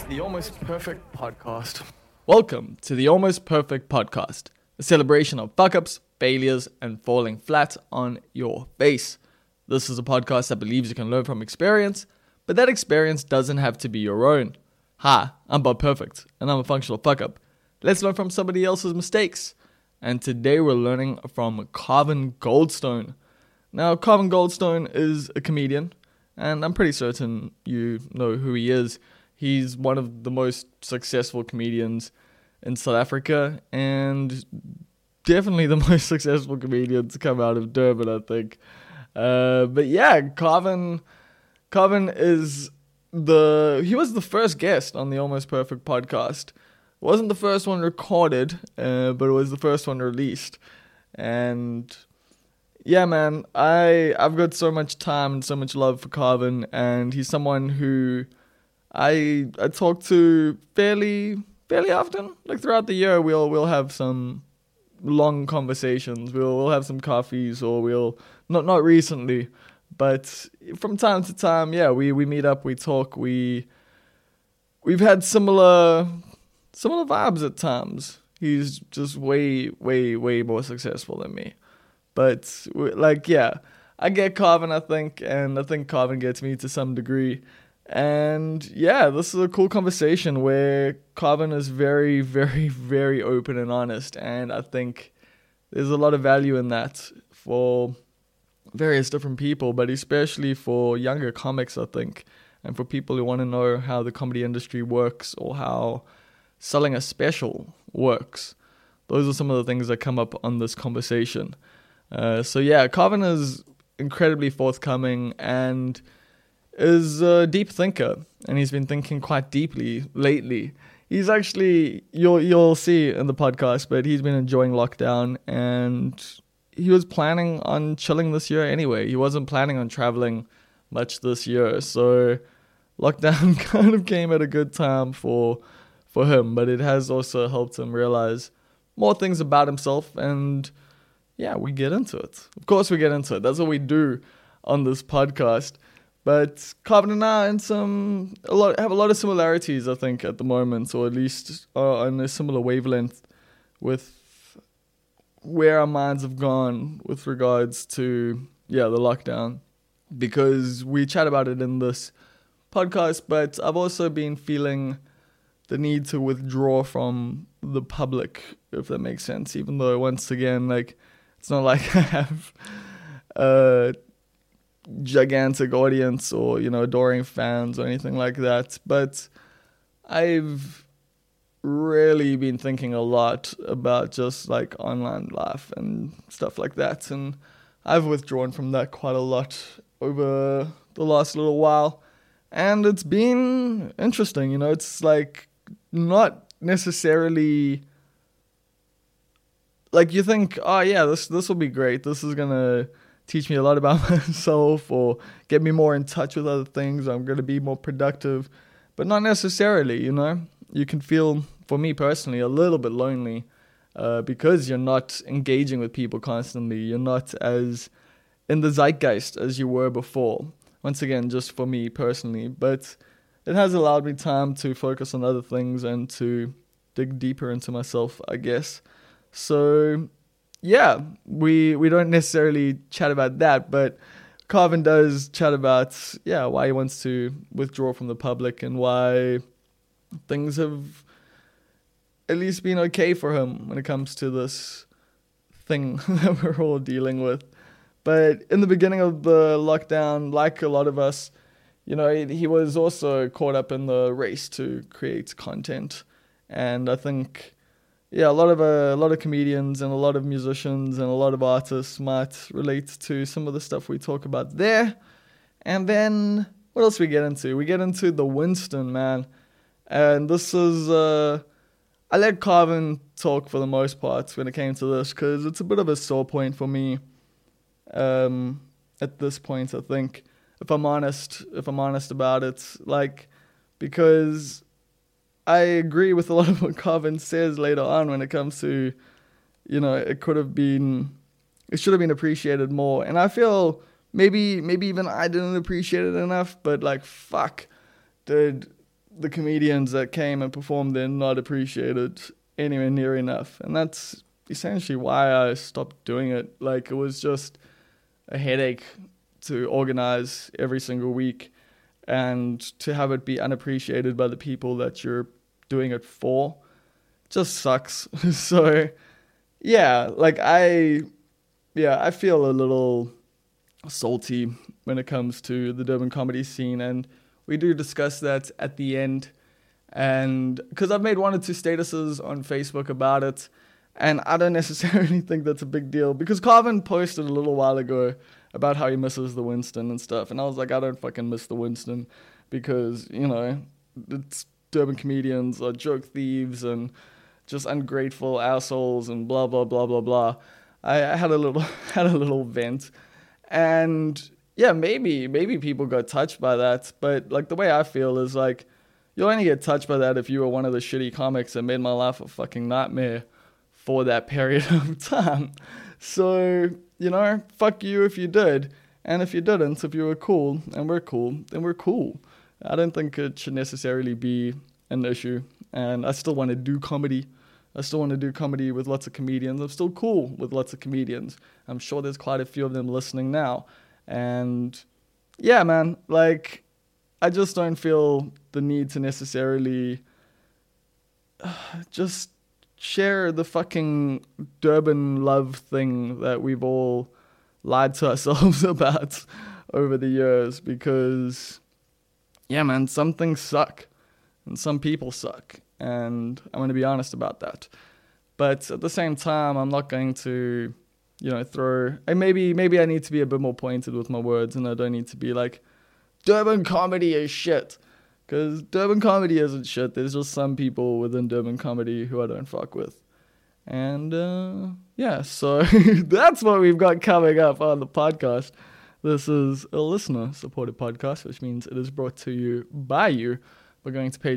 The Almost Perfect Podcast. Welcome to the Almost Perfect Podcast, a celebration of fuck-ups, failures, and falling flat on your face. This is a podcast that believes you can learn from experience, but that experience doesn't have to be your own. Hi, I'm Bob Perfect, and I'm a functional fuck-up. Let's learn from somebody else's mistakes. And today we're learning from Carvin Goldstone. Now, Carvin Goldstone is a comedian, and I'm pretty certain you know who he is. He's one of the most successful comedians in South Africa, and definitely the most successful comedian to come out of Durban, I think. But yeah, Carvin is he was the first guest on the Almost Perfect Podcast. It wasn't the first one recorded, but it was the first one released. And yeah, man, I've got so much time and so much love for Carvin, and he's someone who I talk to fairly often. Like throughout the year, we'll have some long conversations. We'll have some coffees, or we'll not recently, but from time to time, yeah, we meet up, we talk, we've had similar vibes at times. He's just way more successful than me, but like, yeah, I get Carvin, I think, and I think Carvin gets me to some degree. And yeah, this is a cool conversation where Carvin is very, very, very open and honest, and I think there's a lot of value in that for various different people, but especially for younger comics, I think, and for people who want to know how the comedy industry works or how selling a special works. Those are some of the things that come up on this conversation. So yeah, Carvin is incredibly forthcoming and is a deep thinker, and he's been thinking quite deeply lately. He's actually, you'll see in the podcast, but he's been enjoying lockdown, and he was planning on chilling this year anyway. He wasn't planning on traveling much this year, so lockdown kind of came at a good time for him, but it has also helped him realize more things about himself, and yeah, we get into it. Of course we get into it. That's what we do on this podcast. But Carvin and I have a lot of similarities, I think, at the moment, or at least are on a similar wavelength with where our minds have gone with regards to, the lockdown. Because we chat about it in this podcast, but I've also been feeling the need to withdraw from the public, if that makes sense. Even though, once again, like, it's not like I have gigantic audience or adoring fans or anything like that, but I've really been thinking a lot about just like online life and stuff like that, and I've withdrawn from that quite a lot over the last little while, and it's been interesting. It's like not necessarily like you think, oh yeah, this will be great, this is gonna teach me a lot about myself or get me more in touch with other things, I'm going to be more productive, but not necessarily. You can feel, for me personally, a little bit lonely because you're not engaging with people constantly. You're not as in the zeitgeist as you were before. Once again, just for me personally, but it has allowed me time to focus on other things and to dig deeper into myself, I guess. So yeah, we don't necessarily chat about that, but Carvin does chat about, why he wants to withdraw from the public and why things have at least been okay for him when it comes to this thing that we're all dealing with. But in the beginning of the lockdown, like a lot of us, he was also caught up in the race to create content, and I think a lot of comedians and a lot of musicians and a lot of artists might relate to some of the stuff we talk about there. And then what else we get into? We get into the Winston, man. And this is I let Carvin talk for the most part when it came to this, because it's a bit of a sore point for me at this point, I think, if I'm honest about it, like, because I agree with a lot of what Carvin says later on when it comes to, it should have been appreciated more. And I feel maybe even I didn't appreciate it enough, but like, fuck, dude, the comedians that came and performed there not appreciated anywhere near enough. And that's essentially why I stopped doing it. Like, it was just a headache to organize every single week and to have it be unappreciated by the people that you're doing it for just sucks. So yeah, like I feel a little salty when it comes to the Durban comedy scene, and we do discuss that at the end. And because I've made 1 or 2 statuses on Facebook about it, and I don't necessarily think that's a big deal, because Carvin posted a little while ago about how he misses the Winston and stuff, and I was like, I don't fucking miss the Winston, because, you know, it's Durban comedians are joke thieves and just ungrateful assholes and blah blah blah blah blah. I had a little vent, and yeah, maybe people got touched by that, but like the way I feel is like, you'll only get touched by that if you were one of the shitty comics that made my life a fucking nightmare for that period of time. So, you know, fuck you if you did, and if you didn't, if you were cool and we're cool, then we're cool. I don't think it should necessarily be an issue, and I still want to do comedy. I still want to do comedy with lots of comedians. I'm still cool with lots of comedians. I'm sure there's quite a few of them listening now. And yeah, man, like, I just don't feel the need to necessarily just share the fucking Durban love thing that we've all lied to ourselves about over the years, because yeah, man, some things suck and some people suck, and I'm going to be honest about that. But at the same time, I'm not going to, you know, maybe I need to be a bit more pointed with my words, and I don't need to be like, Durban comedy is shit, because Durban comedy isn't shit. There's just some people within Durban comedy who I don't fuck with. And yeah, so that's what we've got coming up on the podcast. This is a listener-supported podcast, which means it is brought to you by you by going to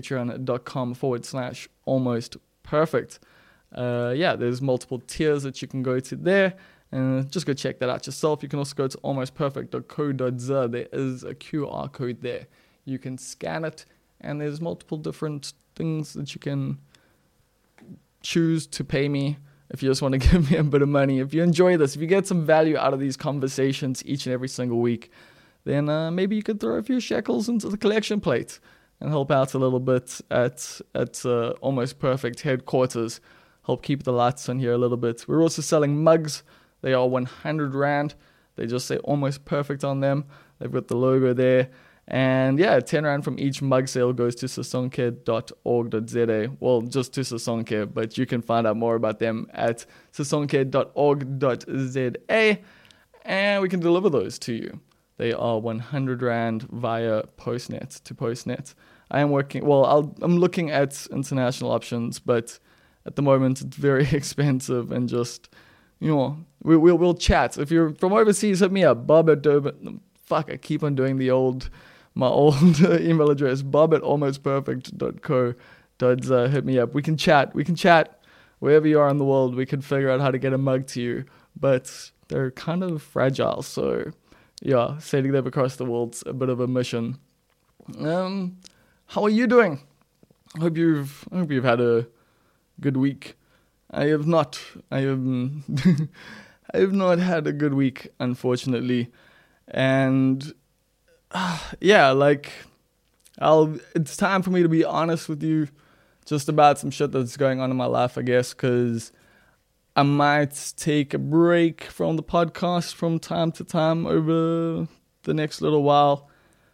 patreon.com/almostperfect. Yeah, there's multiple tiers that you can go to there, and just go check that out yourself. You can also go to almostperfect.co.za. There is a QR code there. You can scan it, and there's multiple different things that you can choose to pay me if you just want to give me a bit of money. If you enjoy this, if you get some value out of these conversations each and every single week, then maybe you could throw a few shekels into the collection plate and help out a little bit at Almost Perfect headquarters. Help keep the lights on here a little bit. We're also selling mugs. They are 100 Rand. They just say Almost Perfect on them. They've got the logo there. And yeah, 10 Rand from each mug sale goes to sasonke.org.za. Well, just to Sasonke, but you can find out more about them at sasonke.org.za, and we can deliver those to you. They are 100 Rand via Postnet to Postnet. I'm looking at international options, but at the moment it's very expensive, and just, you know, we'll chat. If you're from overseas, hit me up, Bob at Durban. Fuck, I keep on doing my old email address, bob@almostperfect.co.za. Hit me up. We can chat wherever you are in the world. We can figure out how to get a mug to you, but they're kind of fragile. So yeah, sending them across the world's a bit of a mission. How are you doing? I hope you've had a good week. I have not. I have not had a good week, unfortunately. And yeah, like, it's time for me to be honest with you just about some shit that's going on in my life, I guess, because I might take a break from the podcast from time to time over the next little while,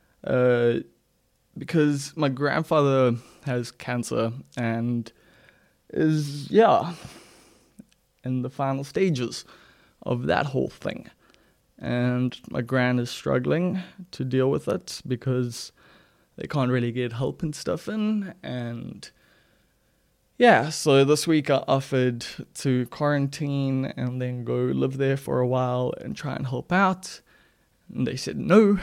because my grandfather has cancer and is, in the final stages of that whole thing. And my gran is struggling to deal with it because they can't really get help and stuff in. And yeah, so this week I offered to quarantine and then go live there for a while and try and help out. And they said no.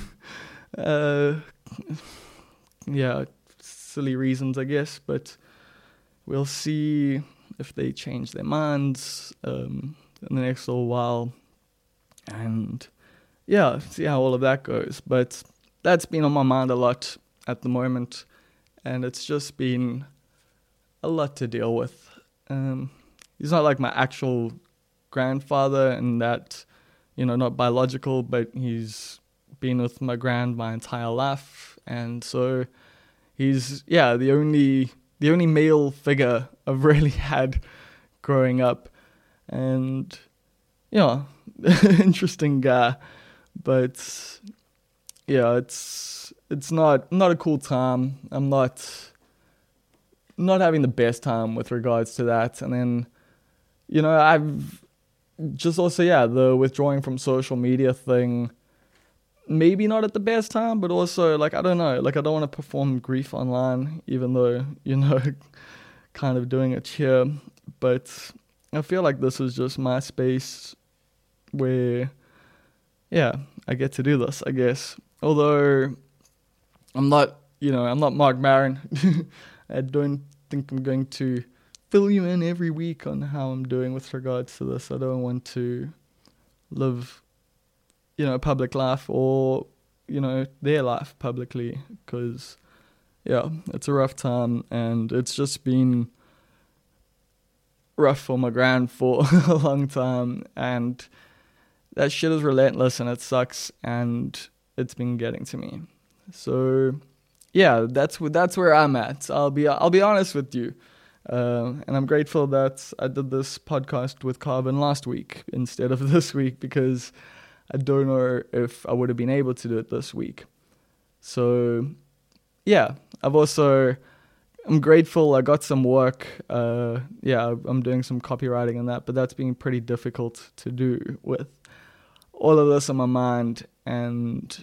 Yeah, silly reasons, I guess. But we'll see if they change their minds in the next little while. And yeah, see how all of that goes. But that's been on my mind a lot at the moment. and it's just been a lot to deal with. He's not like my actual grandfather in that, not biological, but he's been with my my entire life, and so he's the only male figure I've really had growing up, and interesting guy, but it's not a cool time. I'm not having the best time with regards to that, and then I've just also the withdrawing from social media thing. Maybe not at the best time, but also, I don't know, I don't want to perform grief online, even though, kind of doing it here. But I feel like this is just my space where, I get to do this, I guess. Although, I'm not Mark Maron. I don't think I'm going to fill you in every week on how I'm doing with regards to this. I don't want to live a public life or, their life publicly, because, it's a rough time, and it's just been rough for my gran for a long time, and that shit is relentless, and it sucks, and it's been getting to me. So, that's where I'm at. I'll be honest with you, and I'm grateful that I did this podcast with Carbon last week instead of this week, because I don't know if I would have been able to do it this week. So, I'm grateful I got some work. I'm doing some copywriting and that, but that's been pretty difficult to do with all of this on my mind. And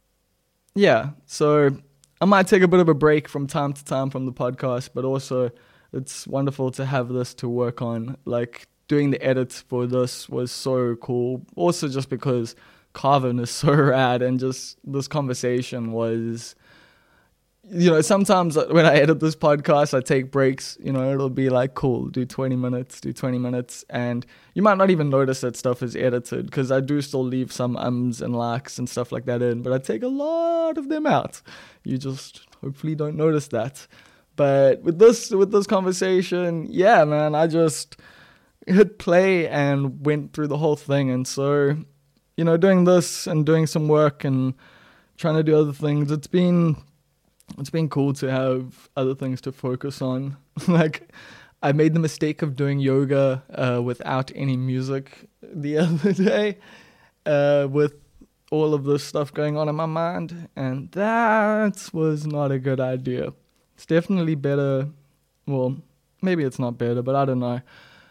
so I might take a bit of a break from time to time from the podcast, but also it's wonderful to have this to work on. Doing the edits for this was so cool. Also just because Carvin is so rad, and just this conversation was, sometimes when I edit this podcast, I take breaks, it'll be cool, do 20 minutes, and you might not even notice that stuff is edited, because I do still leave some ums and likes and stuff like that in, but I take a lot of them out. You just hopefully don't notice that. But with this conversation, man, I just hit play and went through the whole thing. And so, doing this and doing some work and trying to do other things, it's been cool to have other things to focus on. I made the mistake of doing yoga without any music the other day, with all of this stuff going on in my mind, and that was not a good idea. It's definitely better. Well, maybe it's not better, but I don't know.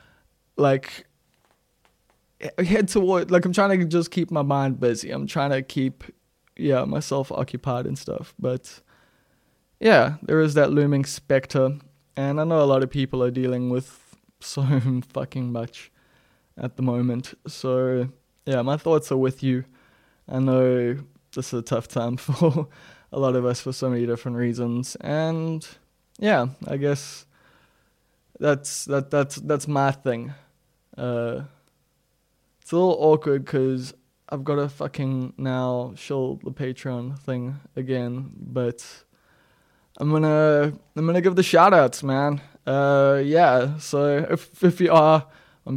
Head toward, I'm trying to just keep my mind busy. I'm trying to keep, myself occupied and stuff. But, there is that looming specter. And I know a lot of people are dealing with so fucking much at the moment. So, my thoughts are with you. I know this is a tough time for a lot of us for so many different reasons. And, I guess that's my thing. It's a little awkward because I've got to fucking now show the Patreon thing again, but I'm gonna give the shout outs, man. So if you are on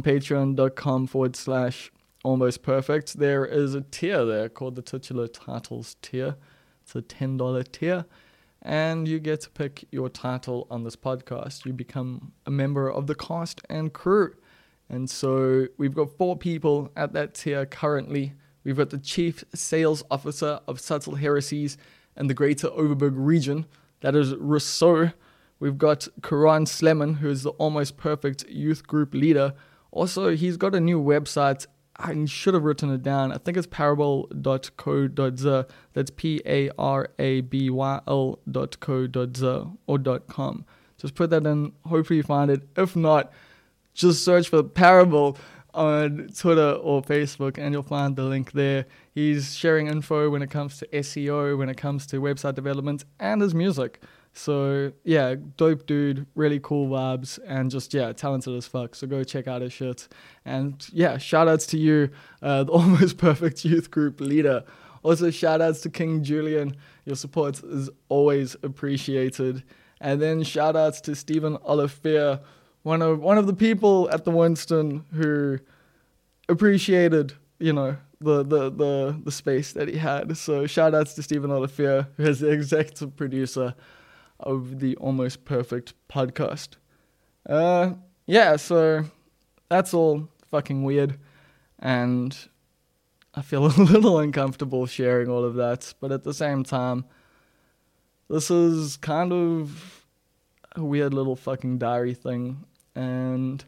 patreon.com/almostperfect, there is a tier there called the Titular Titles tier. It's a $10 tier, and you get to pick your title on this podcast. You become a member of the cast and crew. And so we've got 4 people at that tier currently. We've got the Chief Sales Officer of Subtle Heresies and the Greater Overberg region. That is Rousseau. We've got Karan Sleman, who is the Almost Perfect Youth Group Leader. Also, he's got a new website. I should have written it down. I think it's parable.co.za. That's parabyl.co.za or .com. Just put that in. Hopefully you find it. If not, just search for Parable on Twitter or Facebook and you'll find the link there. He's sharing info when it comes to SEO, when it comes to website development, and his music. So, dope dude, really cool vibes, and just, talented as fuck. So go check out his shit. And, shout outs to you, the Almost Perfect Youth Group Leader. Also, shout outs to King Julian. Your support is always appreciated. And then shout outs to Stephen Olivier, one of the people at the Winston who appreciated, the space that he had. So shout outs to Stephen Olivier, who is the executive producer of the Almost Perfect podcast. So that's all fucking weird. And I feel a little uncomfortable sharing all of that. But at the same time, this is kind of a weird little fucking diary thing. And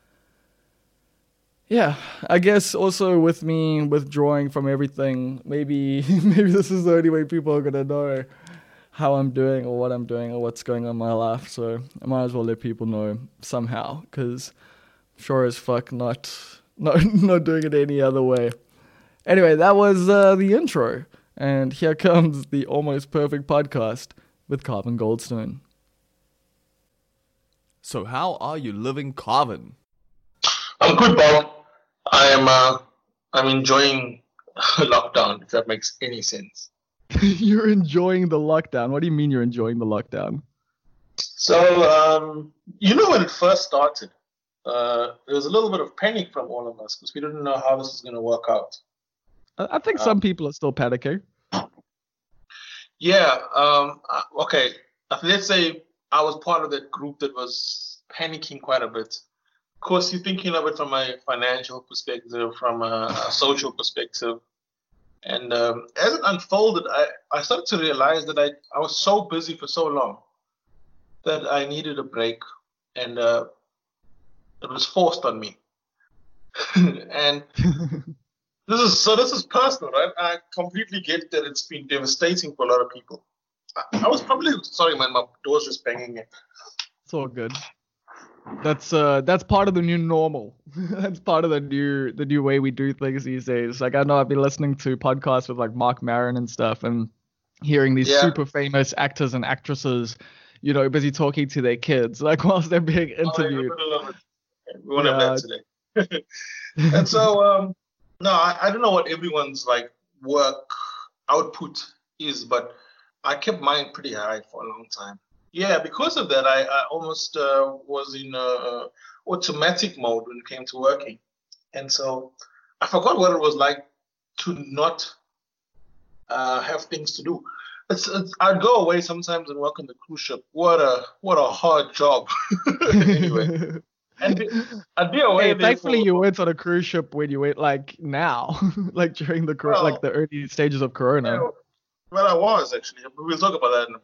yeah, I guess also with me withdrawing from everything, maybe this is the only way people are going to know how I'm doing or what I'm doing or what's going on in my life. So I might as well let people know somehow, because sure as fuck not doing it any other way. Anyway, that was the intro. And here comes the Almost Perfect podcast with Carvin Goldstone. So how are you living, Carvin? I'm good, Bob. I'm enjoying lockdown, if that makes any sense. You're enjoying the lockdown? What do you mean you're enjoying the lockdown? So, when it first started, there was a little bit of panic from all of us because we didn't know how this was going to work out. I think some people are still panicking. Yeah. Okay. Let's say I was part of that group that was panicking quite a bit. Of course, you're thinking of it from a financial perspective, from a social perspective. And as it unfolded, I started to realize that I was so busy for so long that I needed a break. And it was forced on me. And this is personal, right? I completely get that it's been devastating for a lot of people. I was probably sorry, man. My door's just banging in. It's all good. That's part of the new normal. That's part of the new way we do things these days. Like, I know I've been listening to podcasts with like Mark Maron and stuff, and hearing these super famous actors and actresses, busy talking to their kids, like whilst they're being interviewed. We won't have that today. And so, no, I don't know what everyone's like work output is, but I kept mine pretty high for a long time. Yeah, because of that, I almost was in automatic mode when it came to working. And so I forgot what it was like to not have things to do. I'd go away sometimes and work on the cruise ship. What a hard job. Anyway. And I'd be away. Hey, thankfully you went on a cruise ship when you went like now, like during the the early stages of Corona. Yeah, well, I was actually. We'll talk about that in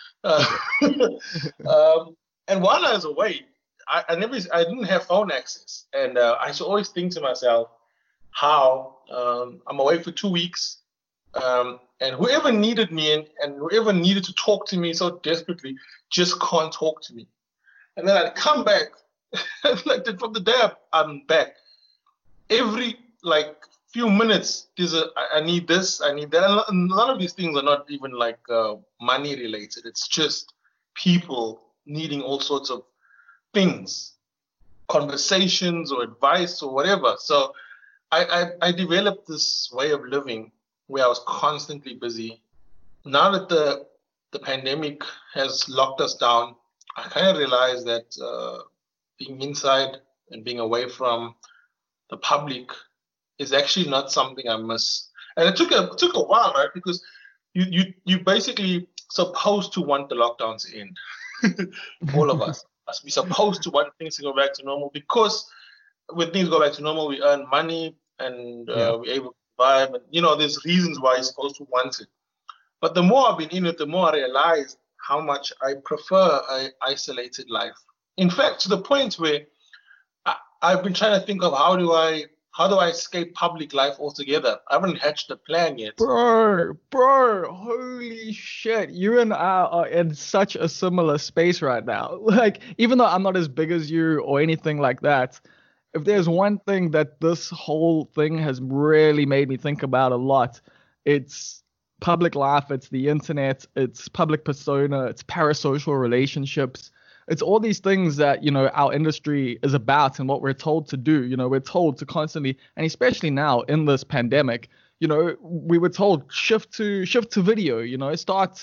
a bit. And while I was away, I didn't have phone access, and I should always think to myself how I'm away for 2 weeks, and whoever needed me and whoever needed to talk to me so desperately just can't talk to me. And then I'd come back. Like from the day I'm back, every few minutes I need this, I need that, and none of these things are not even money related. It's just people needing all sorts of things, conversations or advice or whatever. So I developed this way of living where I was constantly busy. Now that the pandemic has locked us down, I kind of realized that being inside and being away from the public is actually not something I miss. And it took a while, right? Because you basically supposed to want the lockdown to end. All of us. We're supposed to want things to go back to normal, because when things go back to normal, we earn money and we're able to survive. And, there's reasons why you're supposed to want it. But the more I've been in it, the more I realize how much I prefer an isolated life. In fact, to the point where I've been trying to think of how do I escape public life altogether. I haven't hatched a plan yet. Bro, holy shit. You and I are in such a similar space right now. Like, even though I'm not as big as you or anything like that, if there's one thing that this whole thing has really made me think about a lot, it's public life, it's the internet, it's public persona, it's parasocial relationships. It's all these things that, our industry is about and what we're told to do. We're told to constantly, and especially now in this pandemic, we were told shift to video, start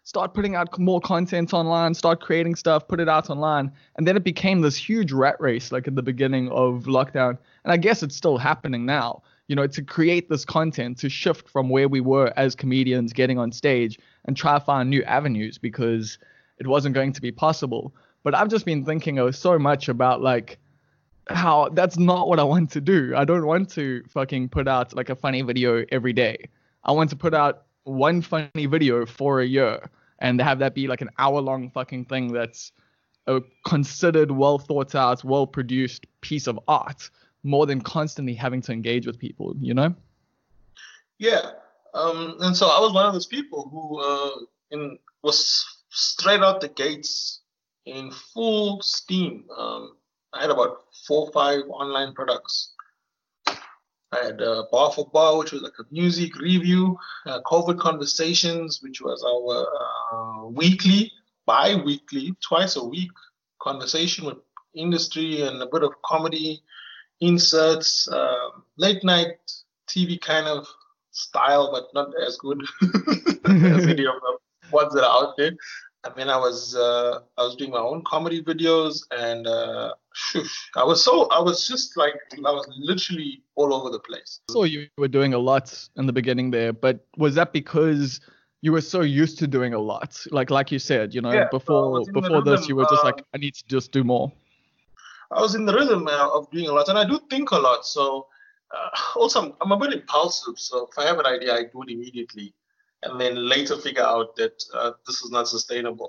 start putting out more content online, start creating stuff, put it out online. And then it became this huge rat race, like at the beginning of lockdown. And I guess it's still happening now, to create this content, to shift from where we were as comedians getting on stage and try to find new avenues because it wasn't going to be possible. But I've just been thinking so much about like how that's not what I want to do. I don't want to fucking put out like a funny video every day. I want to put out one funny video for a year and have that be like an hour-long fucking thing that's a considered, well thought out, well produced piece of art, more than constantly having to engage with people, Yeah. And so I was one of those people who was straight out the gates in full steam. I had about 4 or 5 online products. I had Bar for Bar, which was like a music review, COVID Conversations, which was our weekly, bi-weekly, twice a week conversation with industry and a bit of comedy, inserts, late night TV kind of style, but not as good as any of the ones that are out there. And then I was doing my own comedy videos, and I was literally all over the place. So you were doing a lot in the beginning there, but was that because you were so used to doing a lot? Like you said, before this, you were just like, I need to just do more. I was in the rhythm of doing a lot, and I do think a lot. So also, I'm a bit impulsive. So if I have an idea, I do it immediately, and then later figure out that this is not sustainable.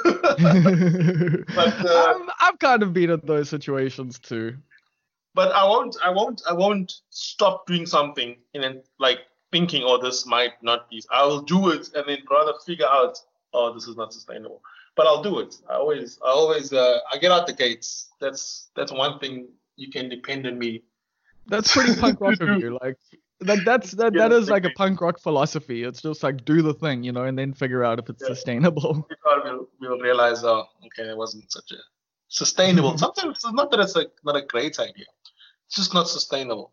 But I've kind of been in those situations too. But I won't stop doing something and then like thinking, oh, this might not be. I will do it and then rather figure out, oh, this is not sustainable. But I'll do it. I always I get out the gates. That's one thing you can depend on me. That's pretty punk rock of you. Like that is like a punk rock philosophy. It's just like do the thing, and then figure out if it's sustainable. We'll realize, oh, okay, it wasn't such a sustainable. Sometimes it's not that it's like not a great idea. It's just not sustainable.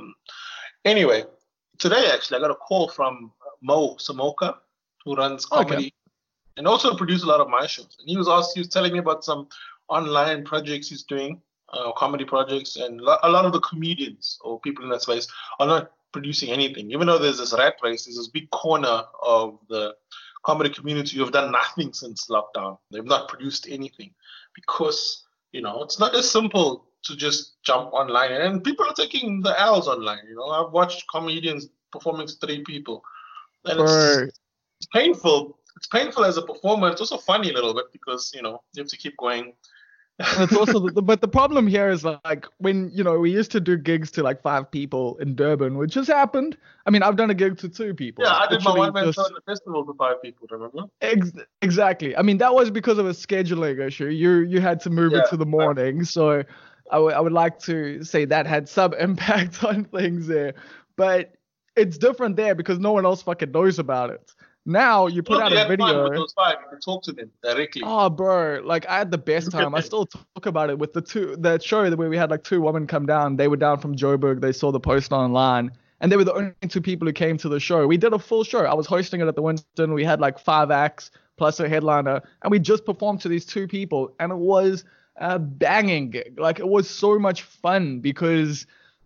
Anyway, today actually I got a call from Mo Samoka, who runs comedy and also produces a lot of my shows. And he was telling me about some online projects he's doing, comedy projects, and a lot of the comedians or people in that space are not producing anything. Even though there's this rat race, there's this big corner of the comedy community who have done nothing since lockdown. They've not produced anything because, it's not as simple to just jump online. And people are taking the L's online. I've watched comedians performing to 3 people. And it's painful. It's painful as a performer. It's also funny a little bit because, you have to keep going. And it's also, but the problem here is like when, we used to do gigs to like 5 people in Durban, which has happened. I mean, I've done a gig to 2 people. Yeah, I did my one-man show at the festival to 5 people, remember? Exactly. I mean, that was because of a scheduling issue. You had to move it to the morning. So I would like to say that had some impact on things there. But it's different there because no one else fucking knows about it. Now you put out a video. With those 5, you can talk to them directly. Oh, bro, like I had the best time. I still talk about it with that show where we had like 2 women come down. They were down from Joburg. They saw the post online, and they were the only 2 people who came to the show. We did a full show. I was hosting it at the Winston. We had like 5 acts plus a headliner, and we just performed to these 2 people, and it was a banging gig. Like it was so much fun because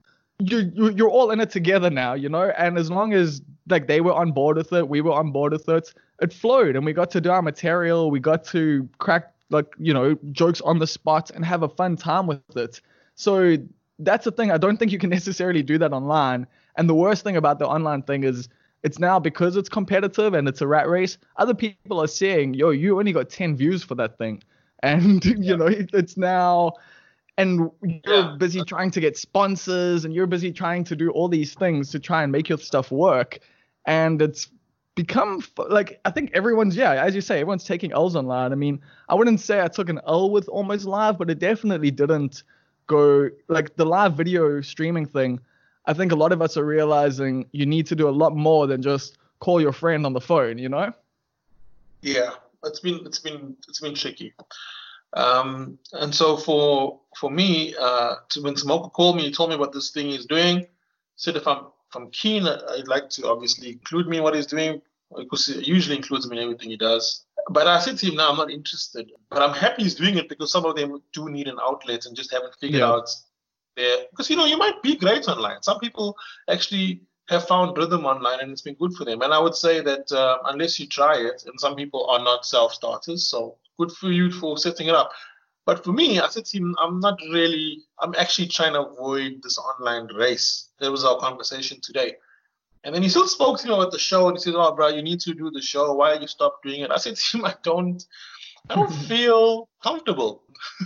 you're all in it together now, and as long as like they were on board with it, we were on board with it, it flowed, and we got to do our material, we got to crack like jokes on the spot and have a fun time with it. So that's the thing. I don't think you can necessarily do that online. And the worst thing about the online thing is it's now, because it's competitive and it's a rat race, other people are saying, yo, you only got 10 views for that thing, and it's now. And you're busy trying to get sponsors, and you're busy trying to do all these things to try and make your stuff work. And it's become like, I think everyone's, as you say, everyone's taking L's online. I mean, I wouldn't say I took an L with Almost Live, but it definitely didn't go like the live video streaming thing. I think a lot of us are realizing you need to do a lot more than just call your friend on the phone, Yeah, it's been tricky. And so for me, when Samoka called me, he told me what this thing is doing. Said if I'm keen, I'd like to obviously include me in what he's doing. because he usually includes me in everything he does. But I said to him, "No, I'm not interested. But I'm happy he's doing it because some of them do need an outlet and just haven't figured Yeah. out there. Because you might be great online. Some people actually have found rhythm online and it's been good for them. And I would say that unless you try it, and some people are not self-starters, so good for you for setting it up. But for me, I said to him, I'm actually trying to avoid this online race. That was our conversation today. And then he still spoke to me about the show, and he said, "Oh, bro, you need to do the show. Why you stop doing it?" I said to him, I don't feel comfortable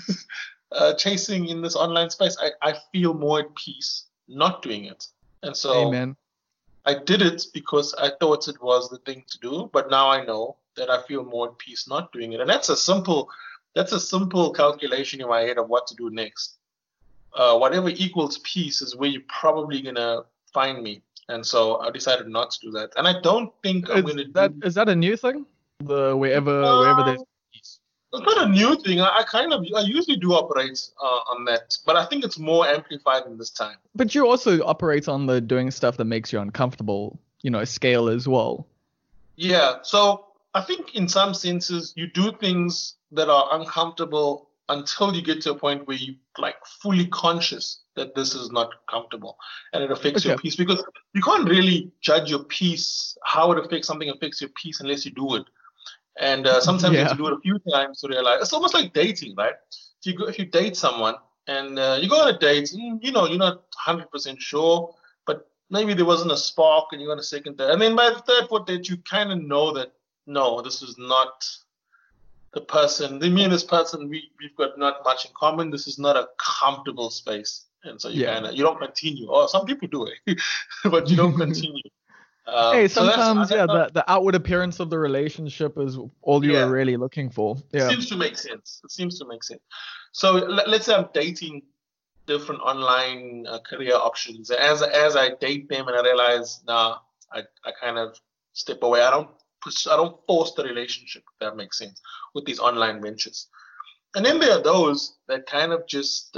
chasing in this online space. I feel more at peace not doing it. And so Amen. I did it because I thought it was the thing to do. But now I know that I feel more at peace not doing it. And that's a simple calculation in my head of what to do next. Whatever equals peace is where you're probably going to find me. And so I decided not to do that. And I don't think I'm going to do... Is that a new thing? Wherever there's peace. It's not a new thing. I usually do operate on that, but I think it's more amplified in this time. But you also operate on the doing stuff that makes you uncomfortable, scale as well. Yeah. So I think in some senses you do things that are uncomfortable until you get to a point where you fully conscious that this is not comfortable and it affects your peace, because you can't really judge your peace, how it affects something affects your peace unless you do it. And sometimes you have to do it a few times to realize. It's almost like dating, right? If you date someone and you go on a date, you're not 100% sure, but maybe there wasn't a spark and you got a second date. And then by the third, fourth date, you kind of know that, no, this is not the person. Me and this person, we've got not much in common. This is not a comfortable space. And so you don't continue. Or some people do it, but you don't continue. Hey, sometimes the outward appearance of the relationship is all you are really looking for. Yeah. It seems to make sense. So let's say I'm dating different online career options. As I date them and I realize, I kind of step away. I don't force the relationship, if that makes sense, with these online ventures. And then there are those that kind of just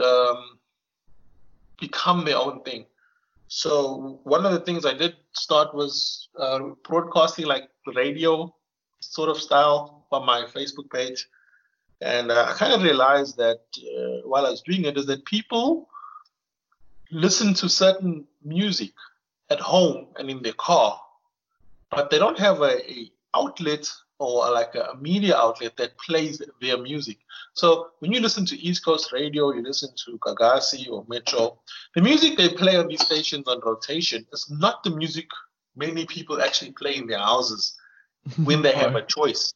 become their own thing. So one of the things I did start was broadcasting like radio sort of style on my Facebook page. And I kind of realized that while I was doing it is that people listen to certain music at home and in their car, but they don't have a outlet or like a media outlet that plays their music. So when you listen to East Coast radio, you listen to Gagasi or Metro, the music they play on these stations on rotation is not the music many people actually play in their houses when they have a choice.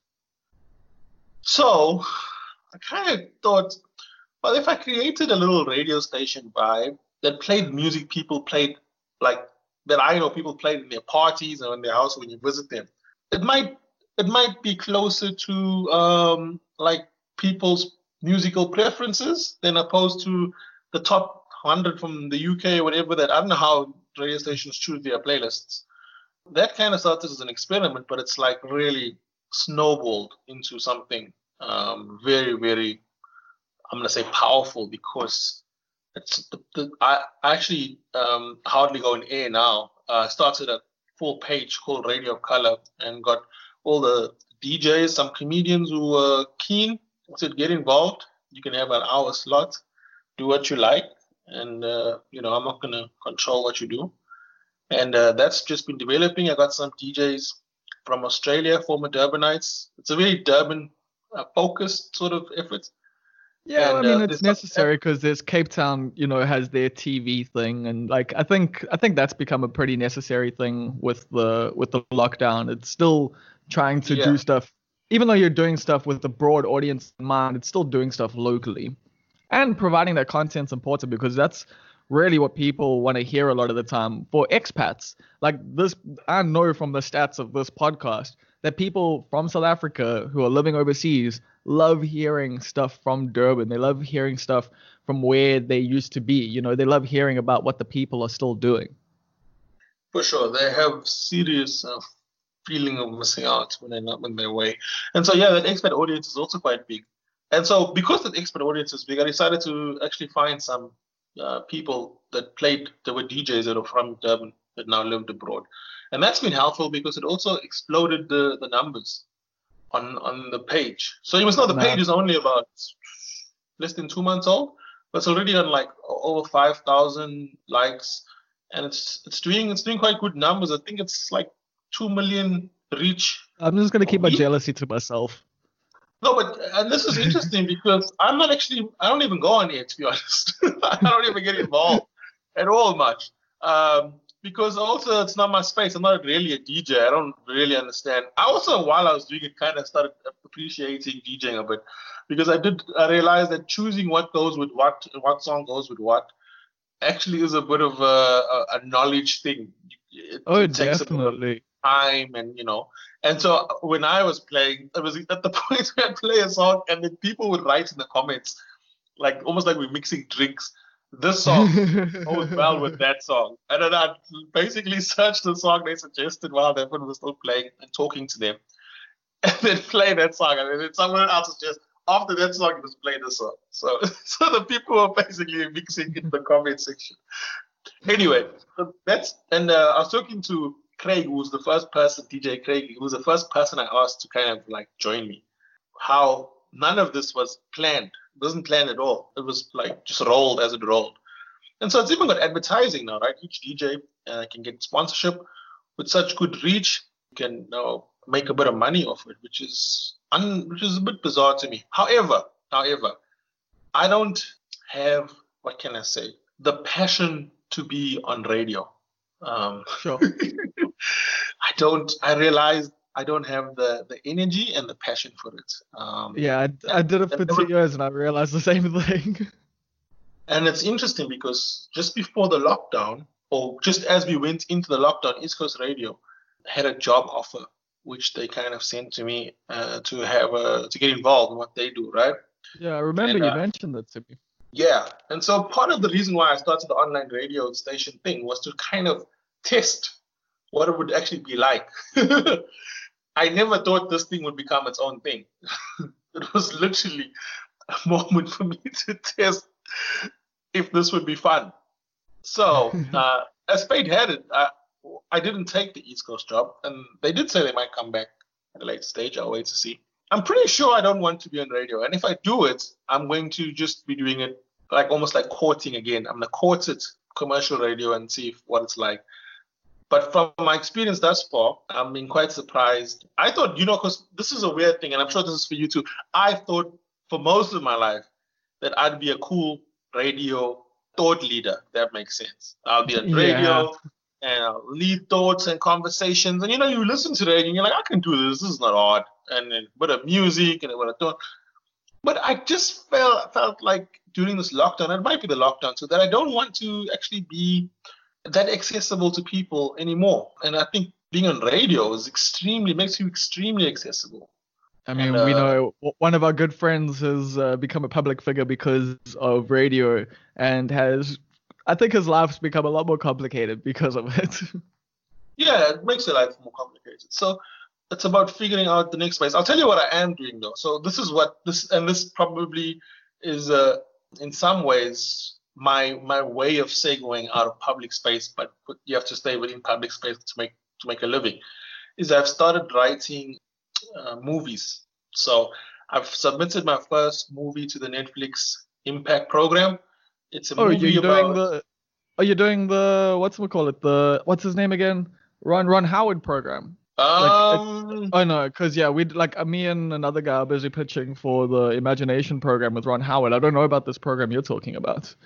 So I kind of thought, well, if I created a little radio station vibe that played music people played, like that I know people played in their parties or in their house when you visit them, it might be closer to like people's musical preferences than opposed to the top 100 from the UK or whatever. That I don't know how radio stations choose their playlists. That kind of started as an experiment, but it's like really snowballed into something very, very, I'm gonna say powerful, because it's I actually hardly go in air now. I started a full page called Radio Color and got all the DJs, some comedians who were keen. I said, get involved. You can have an hour slot, do what you like, and I'm not gonna control what you do. And that's just been developing. I got some DJs from Australia, former Durbanites. It's a very Durban focused sort of effort. Yeah, and, I mean it's necessary because there's Cape Town, has their TV thing, and like I think that's become a pretty necessary thing with the lockdown. It's still trying to do stuff, even though you're doing stuff with the broad audience in mind. It's still doing stuff locally, and providing that content's important because that's really what people want to hear a lot of the time. For expats, like this, I know from the stats of this podcast that people from South Africa who are living overseas love hearing stuff from Durban. They love hearing stuff from where they used to be. They love hearing about what the people are still doing. For sure. They have serious feeling of missing out when they're not when they're away. And so, that expat audience is also quite big. And so because that expat audience is big, I decided to actually find some people that were DJs that are from Durban that now lived abroad. And that's been helpful because it also exploded the numbers on the page. So you must know the page is only about less than 2 months old, but it's already on like over 5,000 likes, and it's doing quite good numbers. I think it's like 2 million reach. I'm just gonna keep my jealousy to myself. No, but and this is interesting because I don't even go on here, to be honest. I don't even get involved at all much. Because also it's not my space. I'm not really a DJ. I don't really understand. I also, while I was doing it, kind of started appreciating DJing a bit, because I realized that choosing what goes with what song goes with what, actually is a bit of a knowledge thing. It takes definitely. Time, and so when I was playing, it was at the point where I'd play a song and then people would write in the comments, like almost like we're mixing drinks. This song goes well with that song. And then I'd basically search the song they suggested while everyone was still playing and talking to them, and then play that song. And then someone else suggests, after that song, just play the song. So the people were basically mixing in the comment section. Anyway, I was talking to Craig, who was the first person, DJ Craig, who was the first person I asked to kind of like join me. How none of this was planned. It wasn't planned at all. It was like just rolled as it rolled. And so it's even got advertising now, right? Each DJ can get sponsorship with such good reach. You can make a bit of money off it, which is a bit bizarre to me. However, I don't have, what can I say, the passion to be on radio. Sure. I realized I don't have the energy and the passion for it. I did it for 2 years and I realized the same thing. And it's interesting because just before the lockdown, or just as we went into the lockdown, East Coast Radio had a job offer, which they kind of sent to me to get involved in what they do, right? Yeah, I remember you mentioned that to me. Yeah, and so part of the reason why I started the online radio station thing was to kind of test what it would actually be like. I never thought this thing would become its own thing. It was literally a moment for me to test if this would be fun. So, as fate had it, I didn't take the East Coast job, and they did say they might come back at a later stage. I'll wait to see. I'm pretty sure I don't want to be on radio, and if I do it, I'm going to just be doing it like almost like courting again. I'm going to court it, commercial radio, and see what it's like. But from my experience thus far, I'm being quite surprised. I thought, because this is a weird thing, and I'm sure this is for you too. I thought for most of my life that I'd be a cool radio thought leader. That makes sense. I'll be on radio and I'll lead thoughts and conversations. And you listen to it and you're like, I can do this. This is not hard. And then a bit of music and a bit of thought. But I just felt like during this lockdown, it might be the lockdown, so that I don't want to actually be that accessible to people anymore. And I think being on radio makes you extremely accessible. I mean, we know one of our good friends has become a public figure because of radio, and I think his life's become a lot more complicated because of it. Yeah, it makes your life more complicated. So it's about figuring out the next place. I'll tell you what I am doing though. So this probably is in some ways my way of segueing out of public space, but you have to stay within public space to make a living, is I've started writing movies. So I've submitted my first movie to the Netflix Impact program. It's a movie about... You're doing the what's his name again? Ron Howard program. Because me and another guy are busy pitching for the Imagination program with Ron Howard. I don't know about this program you're talking about.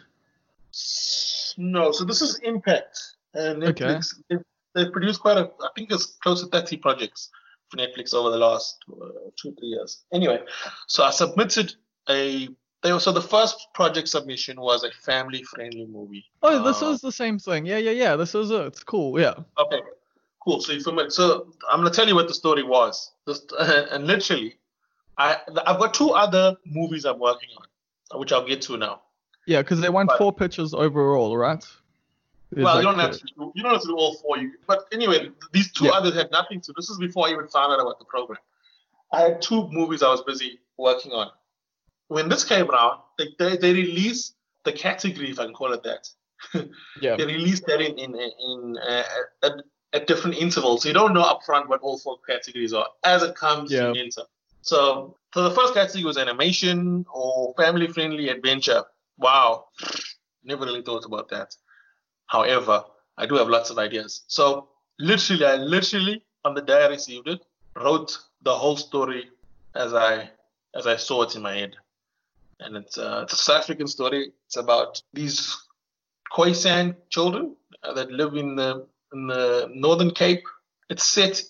No, so this is Impact. Netflix. Okay. They've produced I think it's close to 30 projects for Netflix over the last 2-3 years. Anyway, so I submitted so the first project submission was a family-friendly movie. Oh, this is the same thing. Yeah. This is it. It's cool. Yeah. Okay. Cool. So I'm gonna tell you what the story was. And literally, I've got 2 other movies I'm working on, which I'll get to now. Yeah, because they won 4 pitches overall, right? You don't have to do all 4. But anyway, these 2 others had nothing to. This is before I even found out about the program. I had 2 movies I was busy working on. When this came around, they released the category, if I can call it that. Yeah. They released that at different intervals. So you don't know upfront what all 4 categories are. As it comes, Yeah. you enter. So the first category was animation or family-friendly adventure. Wow, never really thought about that. However, I do have lots of ideas. So I literally on the day I received it, wrote the whole story as I saw it in my head. And it's a South African story. It's about these Khoisan children that live in the Northern Cape. It's set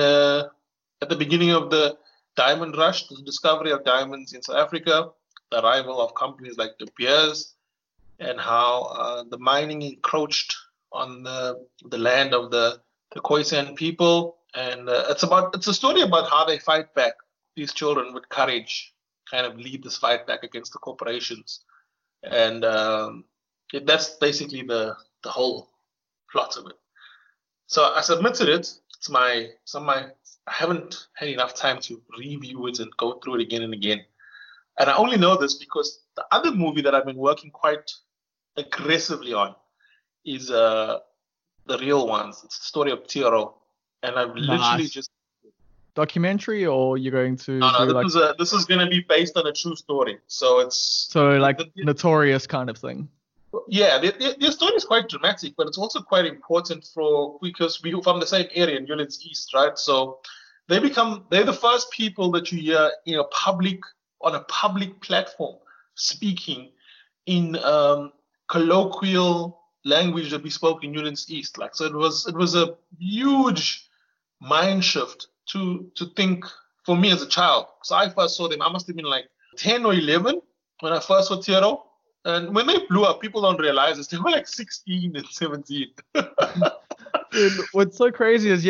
at the beginning of the diamond rush, the discovery of diamonds in South Africa, the arrival of companies like De Beers, and how the mining encroached on the land of the Khoisan people. And it's a story about how they fight back. These children with courage kind of lead this fight back against the corporations. And that's basically the whole plot of it. So I submitted it. I haven't had enough time to review it and go through it again and again. And I only know this because the other movie that I've been working quite aggressively on is the real ones. It's the story of Tiro. And I've literally just documentary, or you're going to this is going to be based on a true story. So it's Notorious kind of thing. Yeah, their story is quite dramatic, but it's also quite important because we're from the same area in Newlands East, right? So they're the first people that you hear on a public platform speaking in colloquial language that we spoke in Newlands East. Like, so it was a huge mind shift to think for me as a child. So I first saw them, I must have been like 10 or 11 when I first saw Tiro. And when they blew up, people don't realize this. They were like 16 and 17. Dude, what's so crazy is,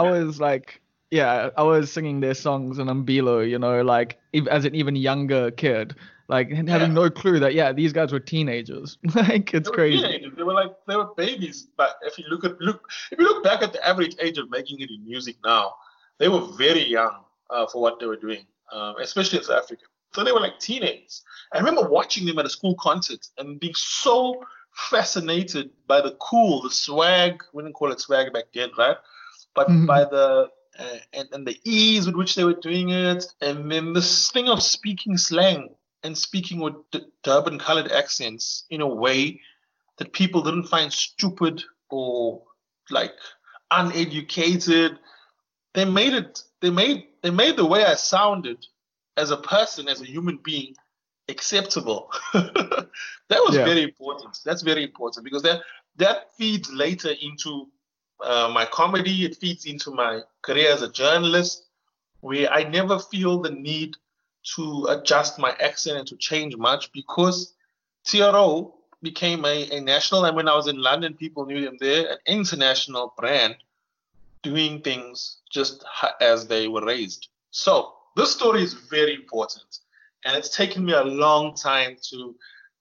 I was singing their songs in Umbilo, as an even younger kid, having no clue that, these guys were teenagers. It's crazy. Teenagers. They were babies. But if you look back at the average age of making it in music now, they were very young for what they were doing, especially in South Africa. So they were like teenagers. I remember watching them at a school concert and being so fascinated by the swag. We didn't call it swag back then, right? But by the and the ease with which they were doing it, and then this thing of speaking slang and speaking with Durban colored accents in a way that people didn't find stupid or like uneducated. They made the way I sounded as a person, as a human being, acceptable. That was very important. That's very important because that feeds later into my comedy. It feeds into my career as a journalist, where I never feel the need to adjust my accent and to change much because TRO became a national, and when I was in London, people knew them there, an international brand doing things just as they were raised. So this story is very important, and it's taken me a long time to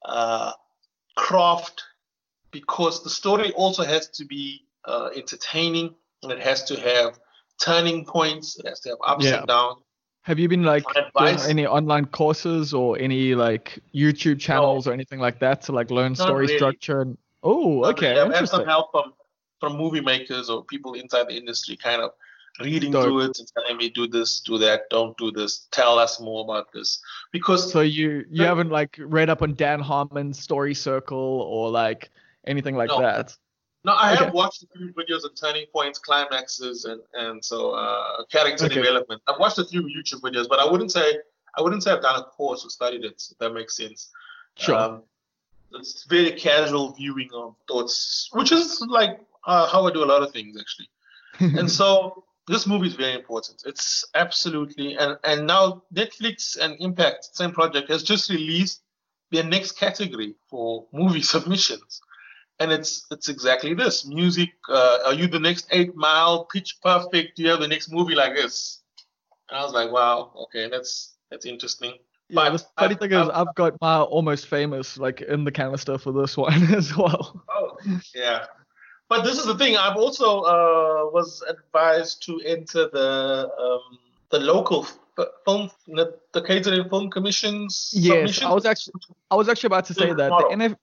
craft because the story also has to be entertaining, and it has to have turning points, it has to have ups and downs. Have you been doing any online courses or any YouTube channels or anything like that to learn story structure? Oh, okay. I've had some help from movie makers or people inside the industry kind of reading through it and telling me, do this, do that, don't do this, tell us more about this. Because so you haven't read up on Dan Harmon's Story Circle or anything like that? No, I have watched a few videos on turning points, climaxes, and character development. I've watched a few YouTube videos, but I wouldn't say I've done a course or studied it, if that makes sense. Sure. It's very casual viewing of thoughts, which is how I do a lot of things, actually. And so this movie is very important. It's absolutely, and now Netflix and Impact, same project, has just released their next category for movie submissions. And it's exactly this. Music, are you the next 8 Mile, Pitch Perfect? Do you have the next movie like this? And I was like, wow, okay, that's interesting. Yeah, the funny thing is I've got my Almost Famous in the canister for this one as well. Oh, yeah. But this is the thing. I've also was advised to enter the local film, the Catering Film Commission's Yes, submission. I was actually about to say that.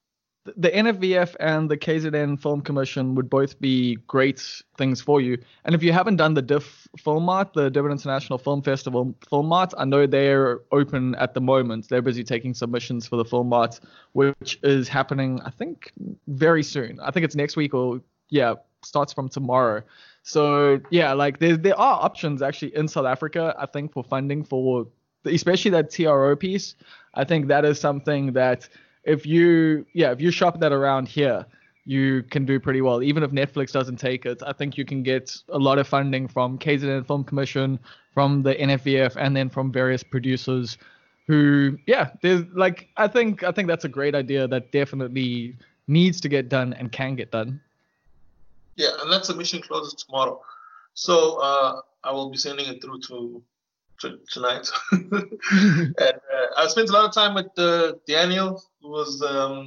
the NFVF and the KZN Film Commission would both be great things for you. And if you haven't done the DIF Film Mart, the Durban International Film Festival Film Mart, I know they're open at the moment. They're busy taking submissions for the Film Mart, which is happening, I think, very soon. I think it's next week or, starts from tomorrow. So, like there are options actually in South Africa, I think, for funding for, especially that TRO piece. I think that is something that if you shop that around here, you can do pretty well. Even if Netflix doesn't take it, I think you can get a lot of funding from KZN Film Commission, from the NFVF, and then from various producers who, there's like, I think that's a great idea that definitely needs to get done and can get done. Yeah, and that submission closes tomorrow. So I will be sending it through to tonight. And I spent a lot of time with Daniel, who was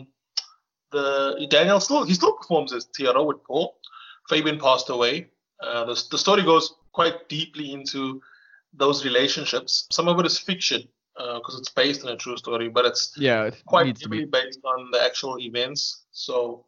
Daniel still performs as TRO with Paul. Fabian passed away. The story goes quite deeply into those relationships. Some of it is fiction because it's based on a true story, but it's quite heavily based on the actual events. So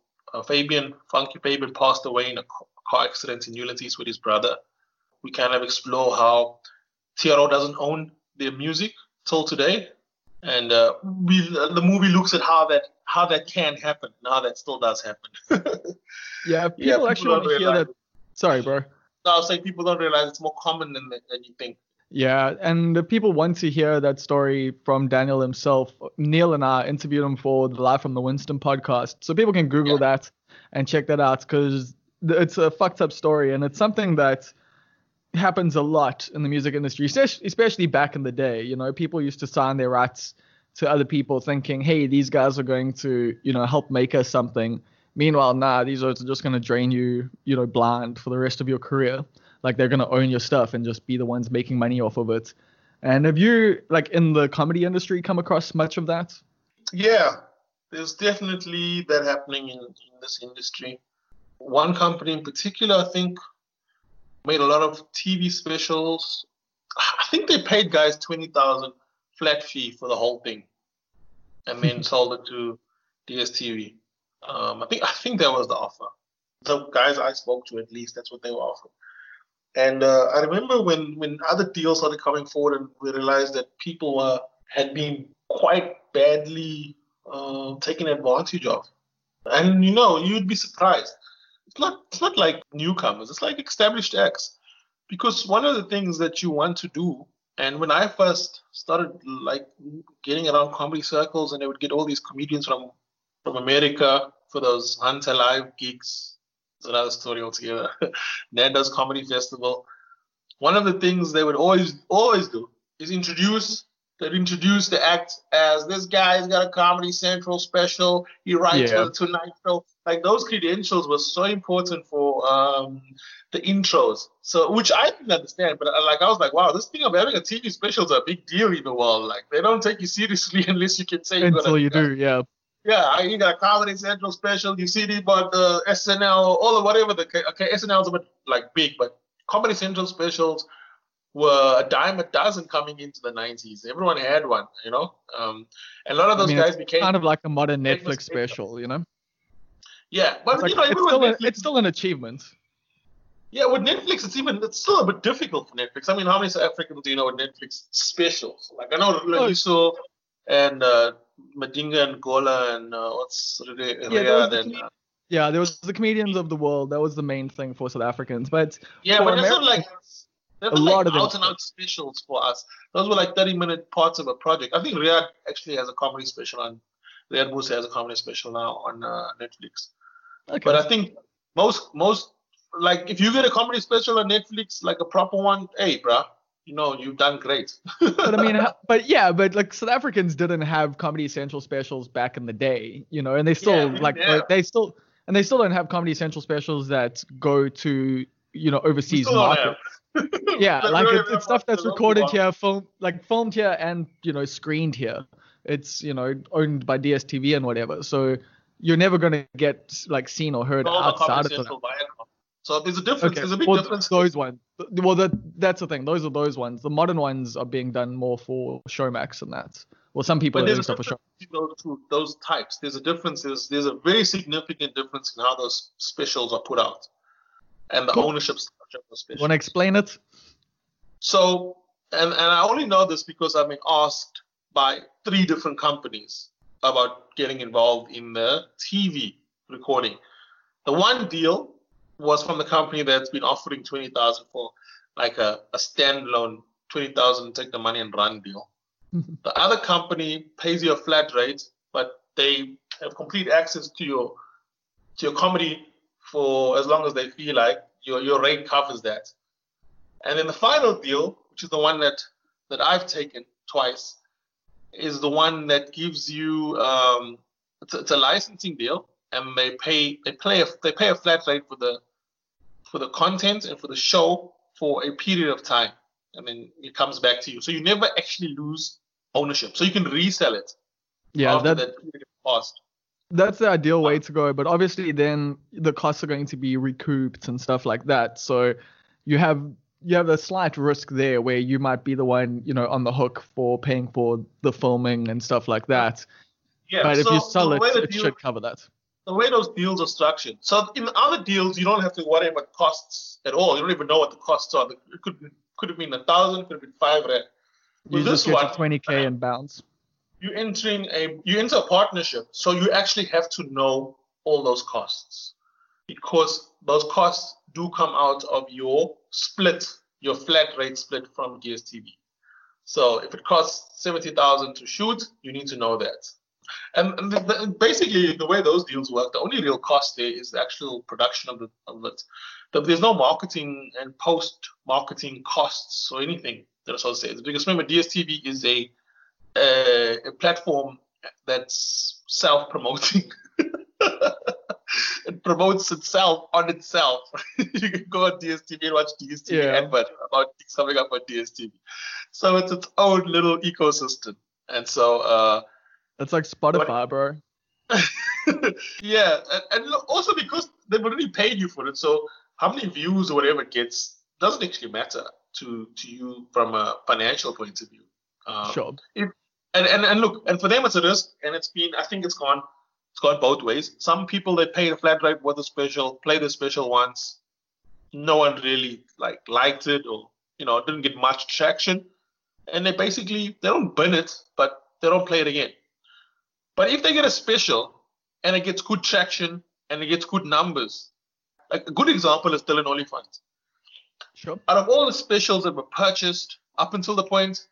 Funky Fabian passed away in a car accident in Ulysses with his brother. We kind of explore how TRO doesn't own their music till today, and the movie looks at how that can happen and how that still does happen. People actually want to hear that. Sorry, bro. No, I was saying people don't realize it's more common than you think. Yeah, and the people want to hear that story from Daniel himself. Neil and I interviewed him for the Live from the Winston podcast, so people can Google that and check that out because it's a fucked up story, and it's something that happens a lot in the music industry, especially back in the day. You know, people used to sign their rights to other people thinking, hey, these guys are going to, help make us something. Meanwhile, these are just going to drain you, blind for the rest of your career. Like they're going to own your stuff and just be the ones making money off of it. And have you, like in the comedy industry, come across much of that? Yeah, there's definitely that happening in this industry. One company in particular, I think, made a lot of TV specials. I think they paid guys $20,000 flat fee for the whole thing, and then sold it to DSTV. I think that was the offer. The guys I spoke to, at least, that's what they were offering. And I remember when other deals started coming forward, and we realized that people had been quite badly taken advantage of. And you'd be surprised. It's not like newcomers. It's like established acts. Because one of the things that you want to do, and when I first started like getting around comedy circles, and they would get all these comedians from America for those Hunter Live gigs. It's another story altogether. Nando's Comedy Festival. One of the things they would always do is introduce the act as this guy's got a Comedy Central special. He writes for the Tonight Show. Like those credentials were so important for the intros. So, which I didn't understand, but I was like, wow, this thing of having a TV special is a big deal in the world. Like they don't take you seriously unless you can say until you do, yeah. Yeah, you got a Comedy Central special. You see about the SNL, all of whatever. SNL's a bit like big, but Comedy Central specials were a dime a dozen coming into the 90s. Everyone had one, and a lot of those guys became kind of like a modern Netflix special, Yeah, but it's still an achievement. Yeah, with Netflix, it's still a bit difficult for Netflix. I mean, how many South Africans do you know with Netflix specials? Like I know Liso and Madinga and Gola and what's Riyadh and there was the Comedians of the World. That was the main thing for South Africans, but but it's not like a lot of out and out specials for us. Those were like 30-minute parts of a project. I think Riyadh actually has a comedy special on Riyadh Musa has a comedy special now on Netflix. Okay. But I think most like if you get a comedy special on Netflix, like a proper one, hey, bruh, you've done great. But I mean, but like South Africans didn't have Comedy Central specials back in the day, and they still they still don't have Comedy Central specials that go to overseas markets. It's stuff that's recorded here, filmed here, and screened here. It's owned by DSTV and whatever. So you're never gonna get like seen or heard outside of that. So there's a difference. Okay. There's a big difference. Those ones. Well, that's the thing. Those are those ones. The modern ones are being done more for Showmax and that. Well, some people But at there's a least are for difference sure. between those types. There's a difference. There's a very significant difference in how those specials are put out and the Cool. ownership structure of those You want specials. to explain it? So, and I only know this because I've been asked by 3 different companies about getting involved in the TV recording. The one deal was from the company that's been offering 20,000 for like a standalone 20,000, take the money and run deal. The other company pays you a flat rate, but they have complete access to your comedy for as long as they feel like your rate covers that. And then the final deal, which is the one that I've taken twice, is the one that gives you it's a licensing deal, and they pay a flat rate for the content and for the show for a period of time, and then it comes back to you. So you never actually lose ownership. So you can resell it Yeah, after that period passed. that's the ideal way to go. But obviously, then the costs are going to be recouped and stuff like that. So you have a slight risk there where you might be the one, on the hook for paying for the filming and stuff like that. Yeah. But if so you sell the way it, the it deal- should cover that. The way those deals are structured. So in other deals, you don't have to worry about costs at all. You don't even know what the costs are. It could have been 1,000, could have been 5 rand. You With just this get one, to 20K and bounce. you enter a partnership, so you actually have to know all those costs, because those costs do come out of your flat rate split from DSTV. So if it costs 70,000 to shoot, you need to know that. And basically, the way those deals work, the only real cost there is the actual production of it. There's no marketing and post-marketing costs or anything that associated. Because remember, DSTV is a platform that's self-promoting. It promotes itself on itself. You can go on DSTV and watch DSTV advert about something up on DSTV. So it's its own little ecosystem. And so That's like Spotify, bro. yeah, and also because they've already paid you for it, so how many views or whatever it gets doesn't actually matter to you from a financial point of view. Sure. And look, and for them it's a risk, and I think it's gone both ways. Some people, they pay the flat rate with the special, play the special once, no one really liked it, or didn't get much traction, and they don't bin it, but they don't play it again. But if they get a special and it gets good traction and it gets good numbers, like a good example is Dylan Oliphant. Sure. Out of all the specials that were purchased up until the point,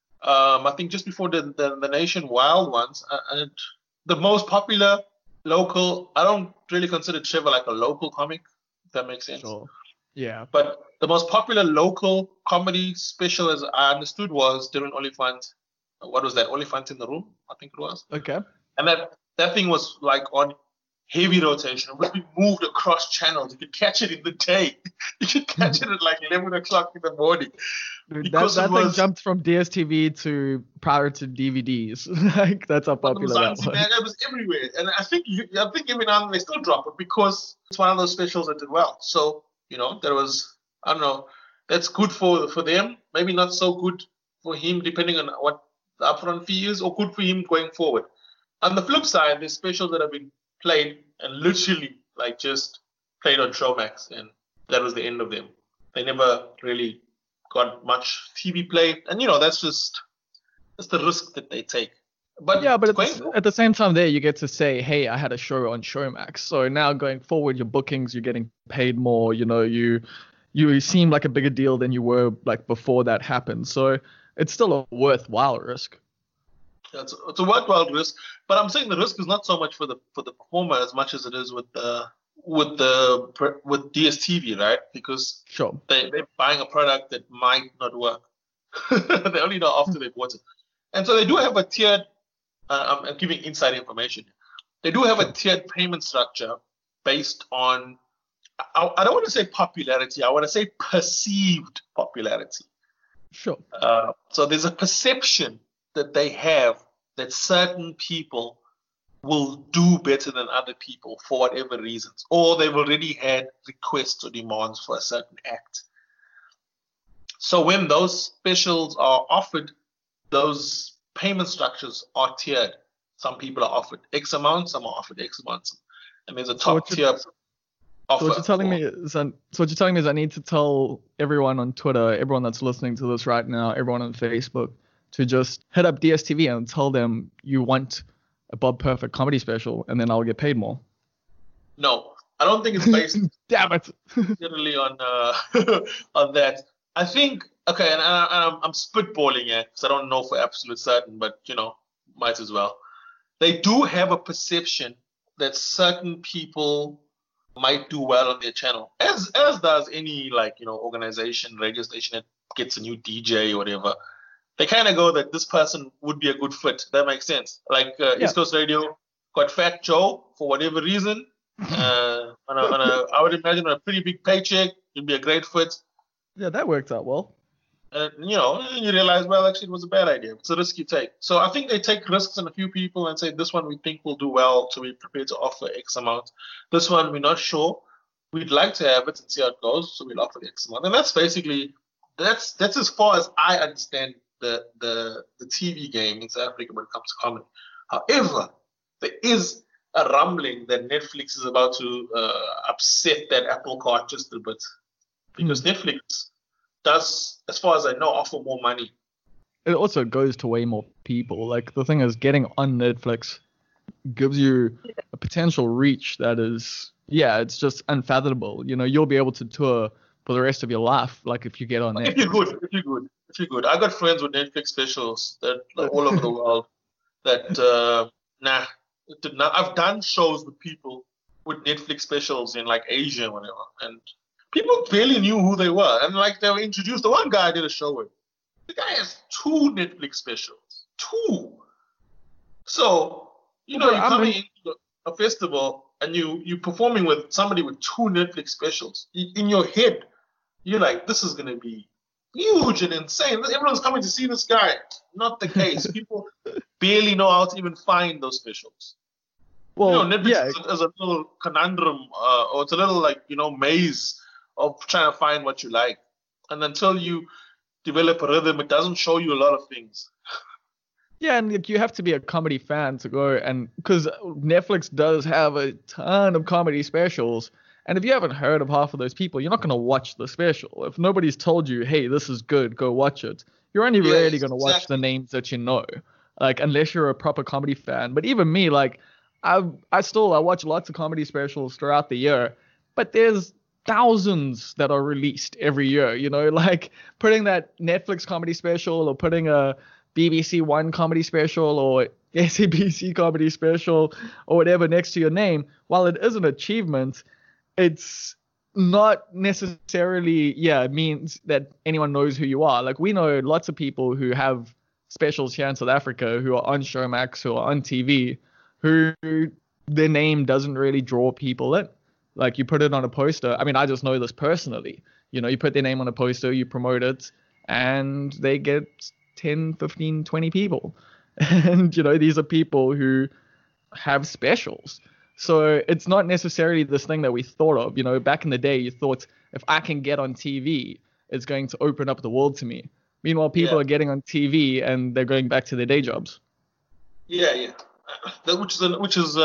I think just before the Nation Wild ones, the most popular local, I don't really consider Trevor like a local comic, if that makes sense. Sure. Yeah. But the most popular local comedy special, as I understood, was Dylan Oliphant. What was that? Oliphant in the Room, I think it was. Okay. And that thing was like on heavy rotation. It would be moved across channels. You could catch it in the day. You could catch it at like 11 o'clock in the morning. Dude, that thing jumped from DSTV to prior to DVDs. Like, that's how popular that was. It was everywhere. And I think every now and then they still drop it because it's one of those specials that did well. So, there was, I don't know, that's good for them. Maybe not so good for him, depending on what the upfront fee is, or good for him going forward. On the flip side, there's specials that have been played and literally just played on Showmax, and that was the end of them. They never really got much TV play, and that's the risk that they take. But yeah, but at the same time, there you get to say, hey, I had a show on Showmax. So now going forward, your bookings, you're getting paid more. You seem like a bigger deal than you were before that happened. So it's still a worthwhile risk. It's a worthwhile risk, but I'm saying the risk is not so much for the performer as much as it is with DSTV, right? Because sure, they're buying a product that might not work. They only know after they bought it, and so they do have a tiered. I'm giving inside information. They do have a tiered payment structure based on. I don't want to say popularity. I want to say perceived popularity. Sure. So there's a perception that they have that certain people will do better than other people for whatever reasons, or they've already had requests or demands for a certain act. So when those specials are offered, those payment structures are tiered. Some people are offered X amount, some are offered X amount, and there's a top tier offer. So what you're telling me is I need to tell everyone on Twitter, everyone that's listening to this right now, everyone on Facebook, to just hit up DSTV and tell them you want a Bob Perfect comedy special, and then I'll get paid more. No, I don't think it's based Damn it. generally on on that. I think and I'm spitballing here because I don't know for absolute certain, but might as well. They do have a perception that certain people might do well on their channel, as does any organization, radio station that gets a new DJ or whatever. They kind of go that this person would be a good fit. That makes sense. Like East Coast Radio got Fat Joe for whatever reason. I would imagine a pretty big paycheck. It'd be a great fit. Yeah, that worked out well. You realize, well, actually, it was a bad idea. It's a risk you take. So I think they take risks on a few people and say, this one we think will do well, so we're prepared to offer X amount. This one we're not sure. We'd like to have it and see how it goes, so we'll offer the X amount. And that's basically, that's as far as I understand the TV game in South Africa when it comes to comedy. However, there is a rumbling that Netflix is about to upset that apple cart just a bit. Because Netflix does, as far as I know, offer more money. It also goes to way more people. Like, the thing is, getting on Netflix gives you a potential reach that is, it's just unfathomable. You'll be able to tour for the rest of your life, like, if you get on there. If you're good. I got friends with Netflix specials that all over the world that, I've done shows with people with Netflix specials in, like, Asia or whatever, and people barely knew who they were. And, they were introduced. The one guy I did a show with, the guy has 2 Netflix specials. 2. So, you're coming into a festival and you're performing with somebody with 2 Netflix specials. In your head, you're like, this is going to be huge and insane. Everyone's coming to see this guy. Not the case. People barely know how to even find those specials. Well, Netflix is a little conundrum, or it's a little maze of trying to find what you like. And until you develop a rhythm, it doesn't show you a lot of things. Yeah, and you have to be a comedy fan to go, and because Netflix does have a ton of comedy specials, and if you haven't heard of half of those people, you're not going to watch the special. If nobody's told you, hey, this is good, go watch it, you're only really going to watch the names that you know, unless you're a proper comedy fan. But even me, I watch lots of comedy specials throughout the year, but there's thousands that are released every year, putting that Netflix comedy special or putting a BBC One comedy special or SABC comedy special or whatever next to your name, while it is an achievement, it's not necessarily, means that anyone knows who you are. We know lots of people who have specials here in South Africa who are on Showmax, who are on TV, who their name doesn't really draw people in. You put it on a poster. I mean, I just know this personally. You put their name on a poster, you promote it, and they get 10, 15, 20 people. And, these are people who have specials. So it's not necessarily this thing that we thought of. Back in the day, you thought, if I can get on TV, it's going to open up the world to me. Meanwhile, people are getting on TV and they're going back to their day jobs. Yeah. Which is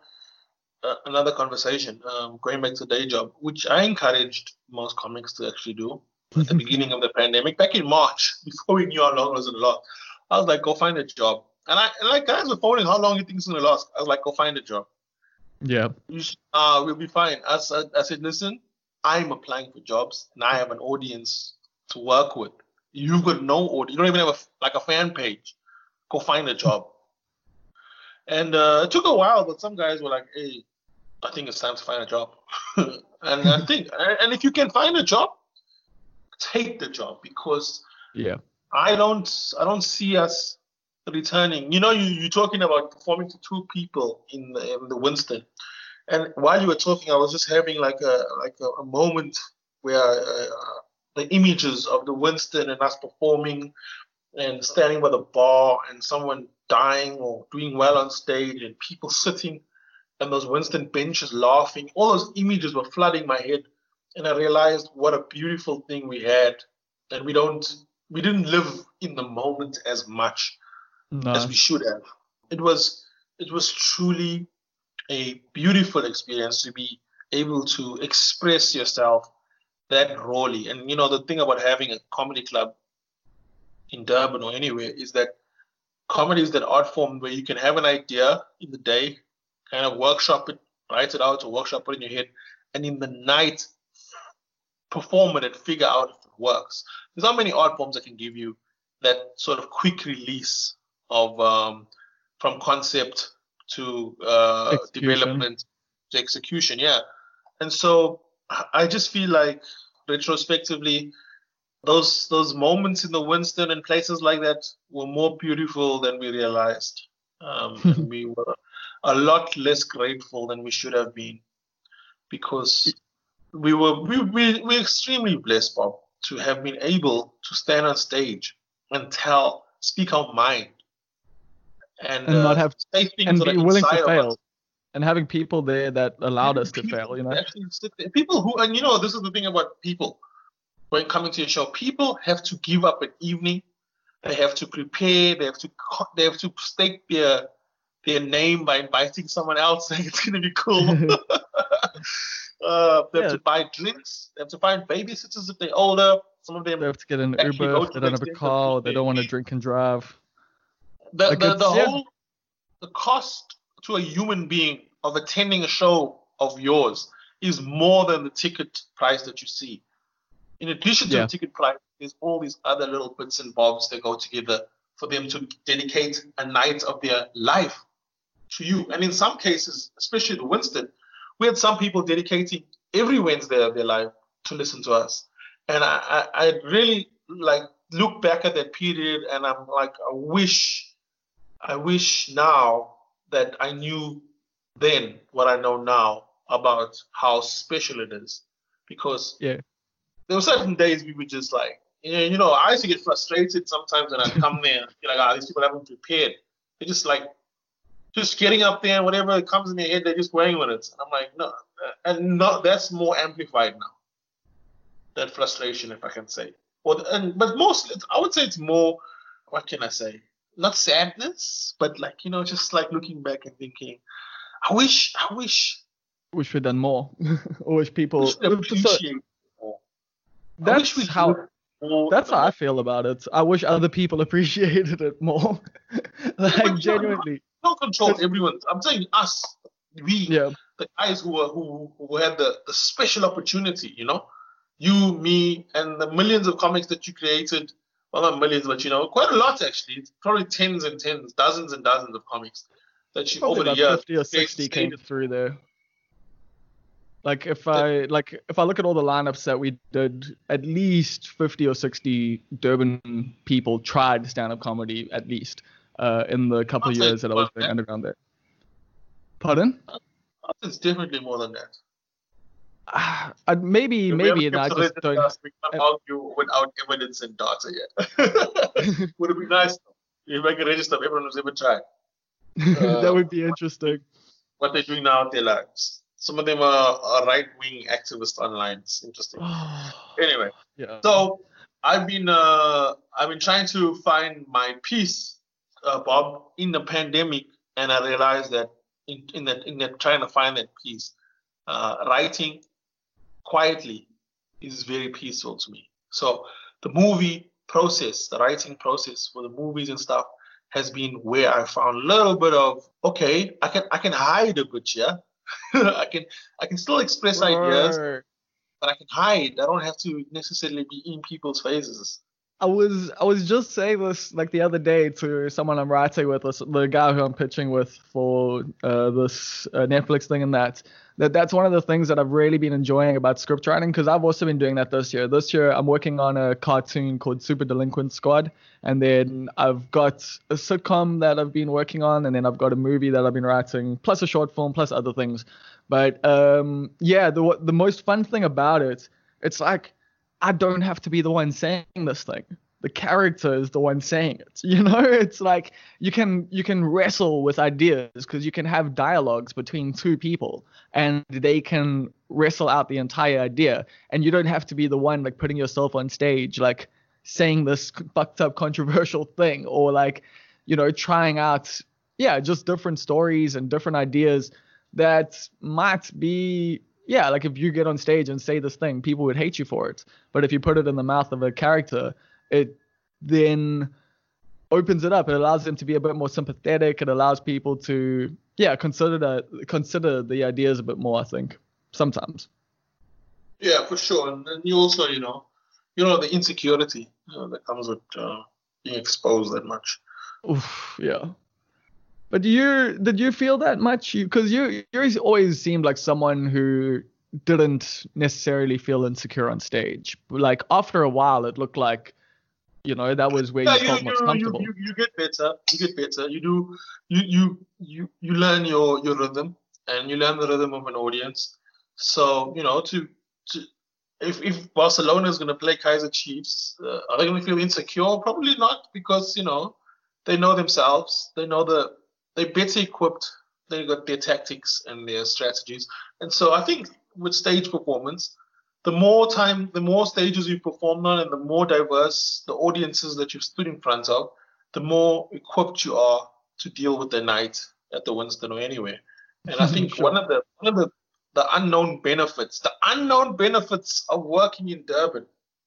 another conversation, going back to day job, which I encouraged most comics to actually do at the beginning of the pandemic. Back in March, before we knew how long it was going to last, I was like, go find a job. And guys were phoning, how long you think it's going to last? I was like, go find a job. Yeah. We'll be fine. I said, listen, I'm applying for jobs and I have an audience to work with. You've got no audience. You don't even have a fan page. Go find a job. And it took a while, but some guys were like, hey, I think it's time to find a job. And I think, and if you can find a job, take the job, because I don't see us returning. You're talking about performing to 2 people in the Winston, and while you were talking, I was just having a moment where the images of the Winston and us performing and standing by the bar and someone dying or doing well on stage and people sitting and those Winston benches laughing, all those images were flooding my head, and I realized what a beautiful thing we had, and we didn't live in the moment as much. as we should have. It was truly a beautiful experience to be able to express yourself that rawly. And the thing about having a comedy club in Durban or anywhere is that comedy is that art form where you can have an idea in the day, kind of workshop it, write it out, or workshop it in your head, and in the night perform it and figure out if it works. There's not many art forms that can give you that sort of quick release of from concept to development to execution. Yeah. And so I just feel like retrospectively, those moments in the Winston and places like that were more beautiful than we realized. And we were a lot less grateful than we should have been, because we're extremely blessed, Bob, to have been able to stand on stage and speak our mind, and not have say things and that be are willing to inside of fail, us. and having people there that allowed us to fail. Actually sit there. People who, and this is the thing about people when coming to a show. People have to give up an evening. They have to prepare. They have to stake their name by inviting someone else, saying it's going to be cool. They have to buy drinks. They have to find babysitters if they're older. Some of them they have to get an Uber if they don't have a car, or they don't want to drink and drive. The cost to a human being of attending a show of yours is more than the ticket price that you see. In addition to the ticket price, there's all these other little bits and bobs that go together for them to dedicate a night of their life to you. And in some cases, especially the Winston, we had some people dedicating every Wednesday of their life to listen to us. And I really look back at that period, and I'm like, I wish now that I knew then what I know now about how special it is. Because there were certain days we were just like, I used to get frustrated sometimes when I come there and feel like, these people haven't prepared. They're just like, just getting up there and whatever comes in their head, they're just going with it. And I'm like, no. And that's more amplified now. That frustration, if I can say. But mostly, I would say it's more, what can I say? Not sadness, but just like looking back and thinking, I wish we'd done more. I wish people appreciate more. That's how I feel about it. I wish other people appreciated it more. Genuinely. Don't control everyone. I'm saying us, the guys who had the special opportunity, you, me, and the millions of comics that you created. Well, not millions, but quite a lot actually. It's probably tens and tens, dozens and dozens of comics that you probably over the years. 50 or 60 came through there. If I look at all the lineups that we did, at least 50 or 60 Durban people tried stand-up comedy at least in the couple of years that I was doing underground there. Pardon? It's definitely more than that. Maybe, and I just don't. We can't argue without evidence and data yet. Would it be nice if I could register everyone who's ever tried? That would be interesting. What they're doing now in their lives. Some of them are right-wing activists online. It's interesting. Anyway, so I've been trying to find my peace, Bob, in the pandemic, and I realized that in that trying to find that peace, writing quietly is very peaceful to me. So the movie process, the writing process for the movies and stuff, has been where I found a little bit of, okay, I can hide a bit, yeah. I can still express ideas, but I can hide. I don't have to necessarily be in people's faces. I was just saying this the other day to someone I'm writing with, the guy who I'm pitching with for this Netflix thing, and that's one of the things that I've really been enjoying about script writing, because I've also been doing that this year. This year I'm working on a cartoon called Super Delinquent Squad, and then I've got a sitcom that I've been working on, and then I've got a movie that I've been writing, plus a short film, plus other things. But the most fun thing about it, it's like I don't have to be the one saying this thing. The character is the one saying it. It's like you can wrestle with ideas because you can have dialogues between two people and they can wrestle out the entire idea. And you don't have to be the one putting yourself on stage, saying this fucked up controversial thing, or trying out, just different stories and different ideas that might be, like if you get on stage and say this thing, people would hate you for it. But if you put it in the mouth of a character, it then opens it up. It allows them to be a bit more sympathetic. It allows people to, consider the ideas a bit more, I think, sometimes. Yeah, for sure. And you also, the insecurity that comes with being exposed that much. Oof, yeah. But did you feel that much? Because you always seemed like someone who didn't necessarily feel insecure on stage. Like after a while, it looked like, that was where you felt most comfortable. You get better. You get better. You do. You learn your rhythm, and you learn the rhythm of an audience. So if Barcelona is going to play Kaizer Chiefs, are they going to feel insecure? Probably not, because they know themselves. They're better equipped. They got their tactics and their strategies. And so I think with stage performance, the more stages you perform on, and the more diverse the audiences that you've stood in front of, the more equipped you are to deal with the night at the Winston or anywhere. And I think Sure. one of the unknown benefits of working in Durban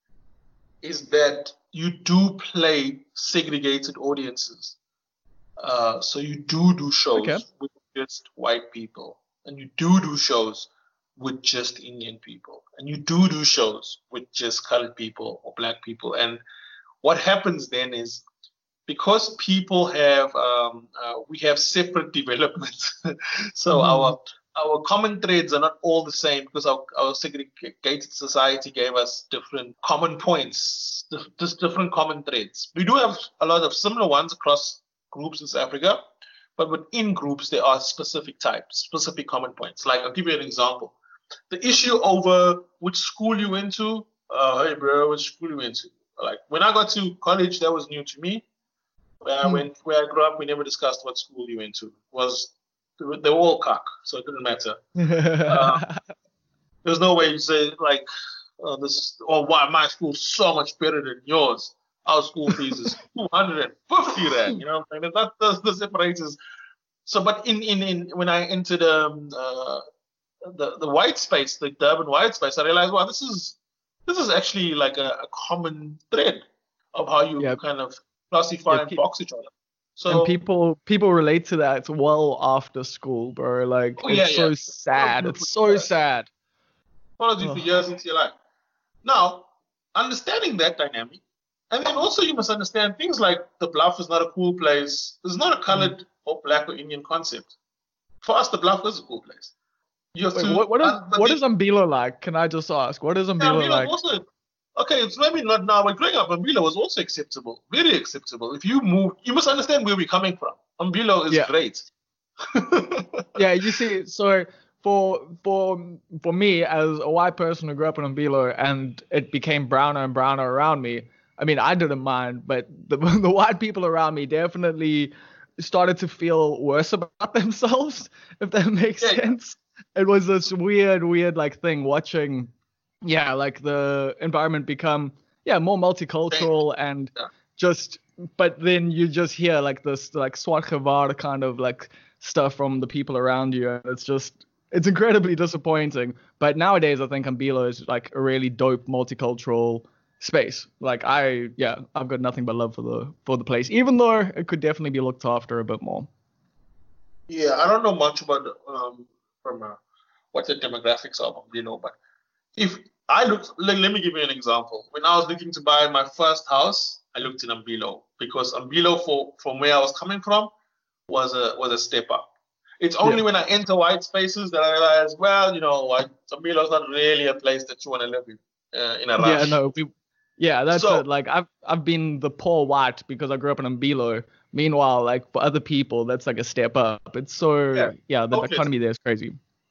is that you do play segregated audiences. So you do shows with just white people, and you do shows with just Indian people, and you do shows with just colored people or black people. And what happens then is, because people have we have separate developments, so our common threads are not all the same, because our segregated society gave us different common points, just different common threads. We do have a lot of similar ones across groups in South Africa, but within groups there are specific types, specific common points. Like, I'll give you an example. The issue over which school you went to, hey bro, which school you went to? Like, when I got to college, that was new to me. Where I grew up, we never discussed what school you went to. They were all cock, so it didn't matter. There's no way you say like, why my school's so much better than yours. Our school fees is 250 rand. You know what I'm saying? That's the separators. So, but in when I entered the white space, the Durban white space, I realized, wow, this is actually like a common thread of how you kind of classify and box each other. So, and people relate to that well after school, bro. Like, so sad. It's so sad. Follows you for years into your life. Now, understanding that dynamic, and then also you must understand things like the Bluff is not a cool place. It's not a colored or black or Indian concept. For us, the Bluff is a cool place. What is Umbilo like? Can I just ask? What is Umbilo like? Also, okay, it's maybe not now. But growing up, Umbilo was also acceptable, very acceptable. If you move, you must understand where we're coming from. Umbilo is great. Yeah, you see, so for me as a white person who grew up in Umbilo and it became browner and browner around me, I mean, I didn't mind, but the white people around me definitely started to feel worse about themselves, if that makes sense. It was this weird like thing watching, like the environment become, more multicultural and just, but then you just hear like this, like Swart Gevaar kind of like stuff from the people around you. And it's incredibly disappointing. But nowadays, I think Umbilo is like a really dope multicultural space. Like I've got nothing but love for the place, even though it could definitely be looked after a bit more. Yeah, I don't know much about what the demographics are of Umbilo, but if I looked, let me give you an example. When I was looking to buy my first house, I looked in Umbilo, because Umbilo from where I was coming from was a step up. It's only when I enter white spaces that I realize, well, Umbilo is not really a place that you want to live in a rush. That's it. Like I've been the poor white because I grew up in Umbilo. Meanwhile, like for other people, that's like a step up. It's so the economy there is crazy.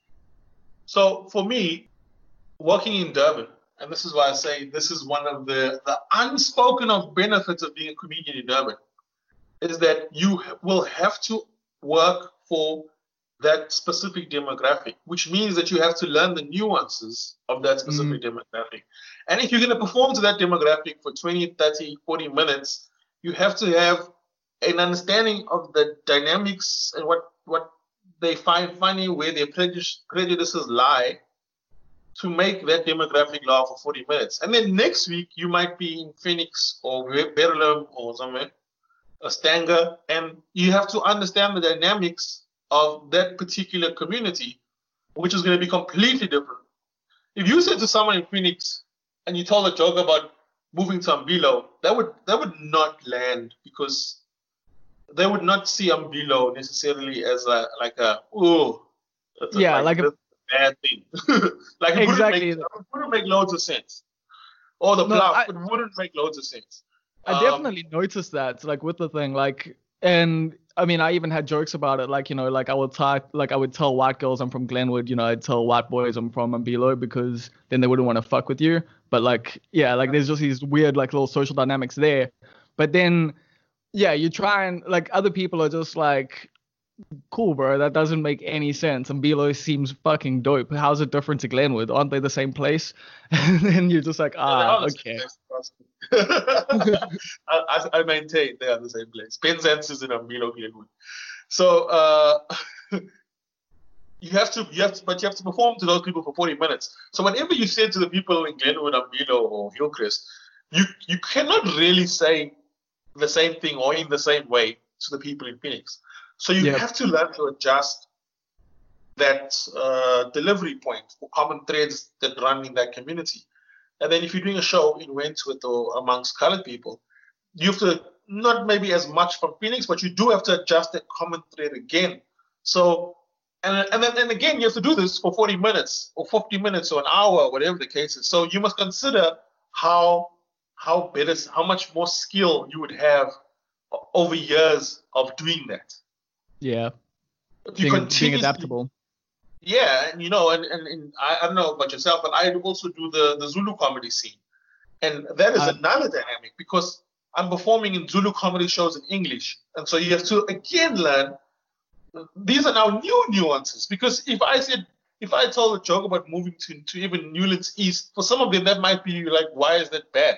So for me, working in Durban, and this is why I say this is one of the unspoken of benefits of being a comedian in Durban, is that you will have to work for that specific demographic, which means that you have to learn the nuances of that specific demographic. And if you're going to perform to that demographic for 20, 30, 40 minutes, you have to have an understanding of the dynamics and what they finding where their prejudices lie to make that demographic law for 40 minutes. And then next week, you might be in Phoenix or Berlin or somewhere, a Stanger, and you have to understand the dynamics of that particular community, which is going to be completely different. If you said to someone in Phoenix and you told a joke about moving to Umbilo, that would not land, because they would not see Umbilo necessarily as a bad thing. Like exactly. It wouldn't make loads of sense. Or the bluff, it wouldn't make loads of sense. I definitely noticed that, like, with the thing, like, and I mean, I even had jokes about it, like, you know, like I would tell white girls I'm from Glenwood, you know, I'd tell white boys I'm from Umbilo, because then they wouldn't want to fuck with you. But like, yeah, like there's just these weird, like, little social dynamics there. But then, yeah, you try and, like, other people are just like, cool, bro, that doesn't make any sense. Umbilo seems fucking dope. How's it different to Glenwood? Aren't they the same place? And then you're just like, okay. I maintain they are the same place. Penzance is in Umbilo, Glenwood. So you have to perform to those people for 40 minutes. So whenever you say to the people in Glenwood, Umbilo, or Hillcrest, you cannot really say the same thing or in the same way to the people in Phoenix. So you have to learn to adjust that delivery point for common threads that run in that community. And then if you're doing a show in Wentworth or amongst colored people, you have to, not maybe as much from Phoenix, but you do have to adjust that common thread again. So, and again, you have to do this for 40 minutes or 50 minutes or an hour, whatever the case is. So you must consider how much more skill you would have over years of doing that. Yeah. Being adaptable. Yeah, and you know, and I don't know about yourself, but I also do the Zulu comedy scene. And that is another dynamic, because I'm performing in Zulu comedy shows in English. And so you have to again learn, these are now new nuances. Because if I told a joke about moving to even Newlands East, for some of them that might be like, why is that bad?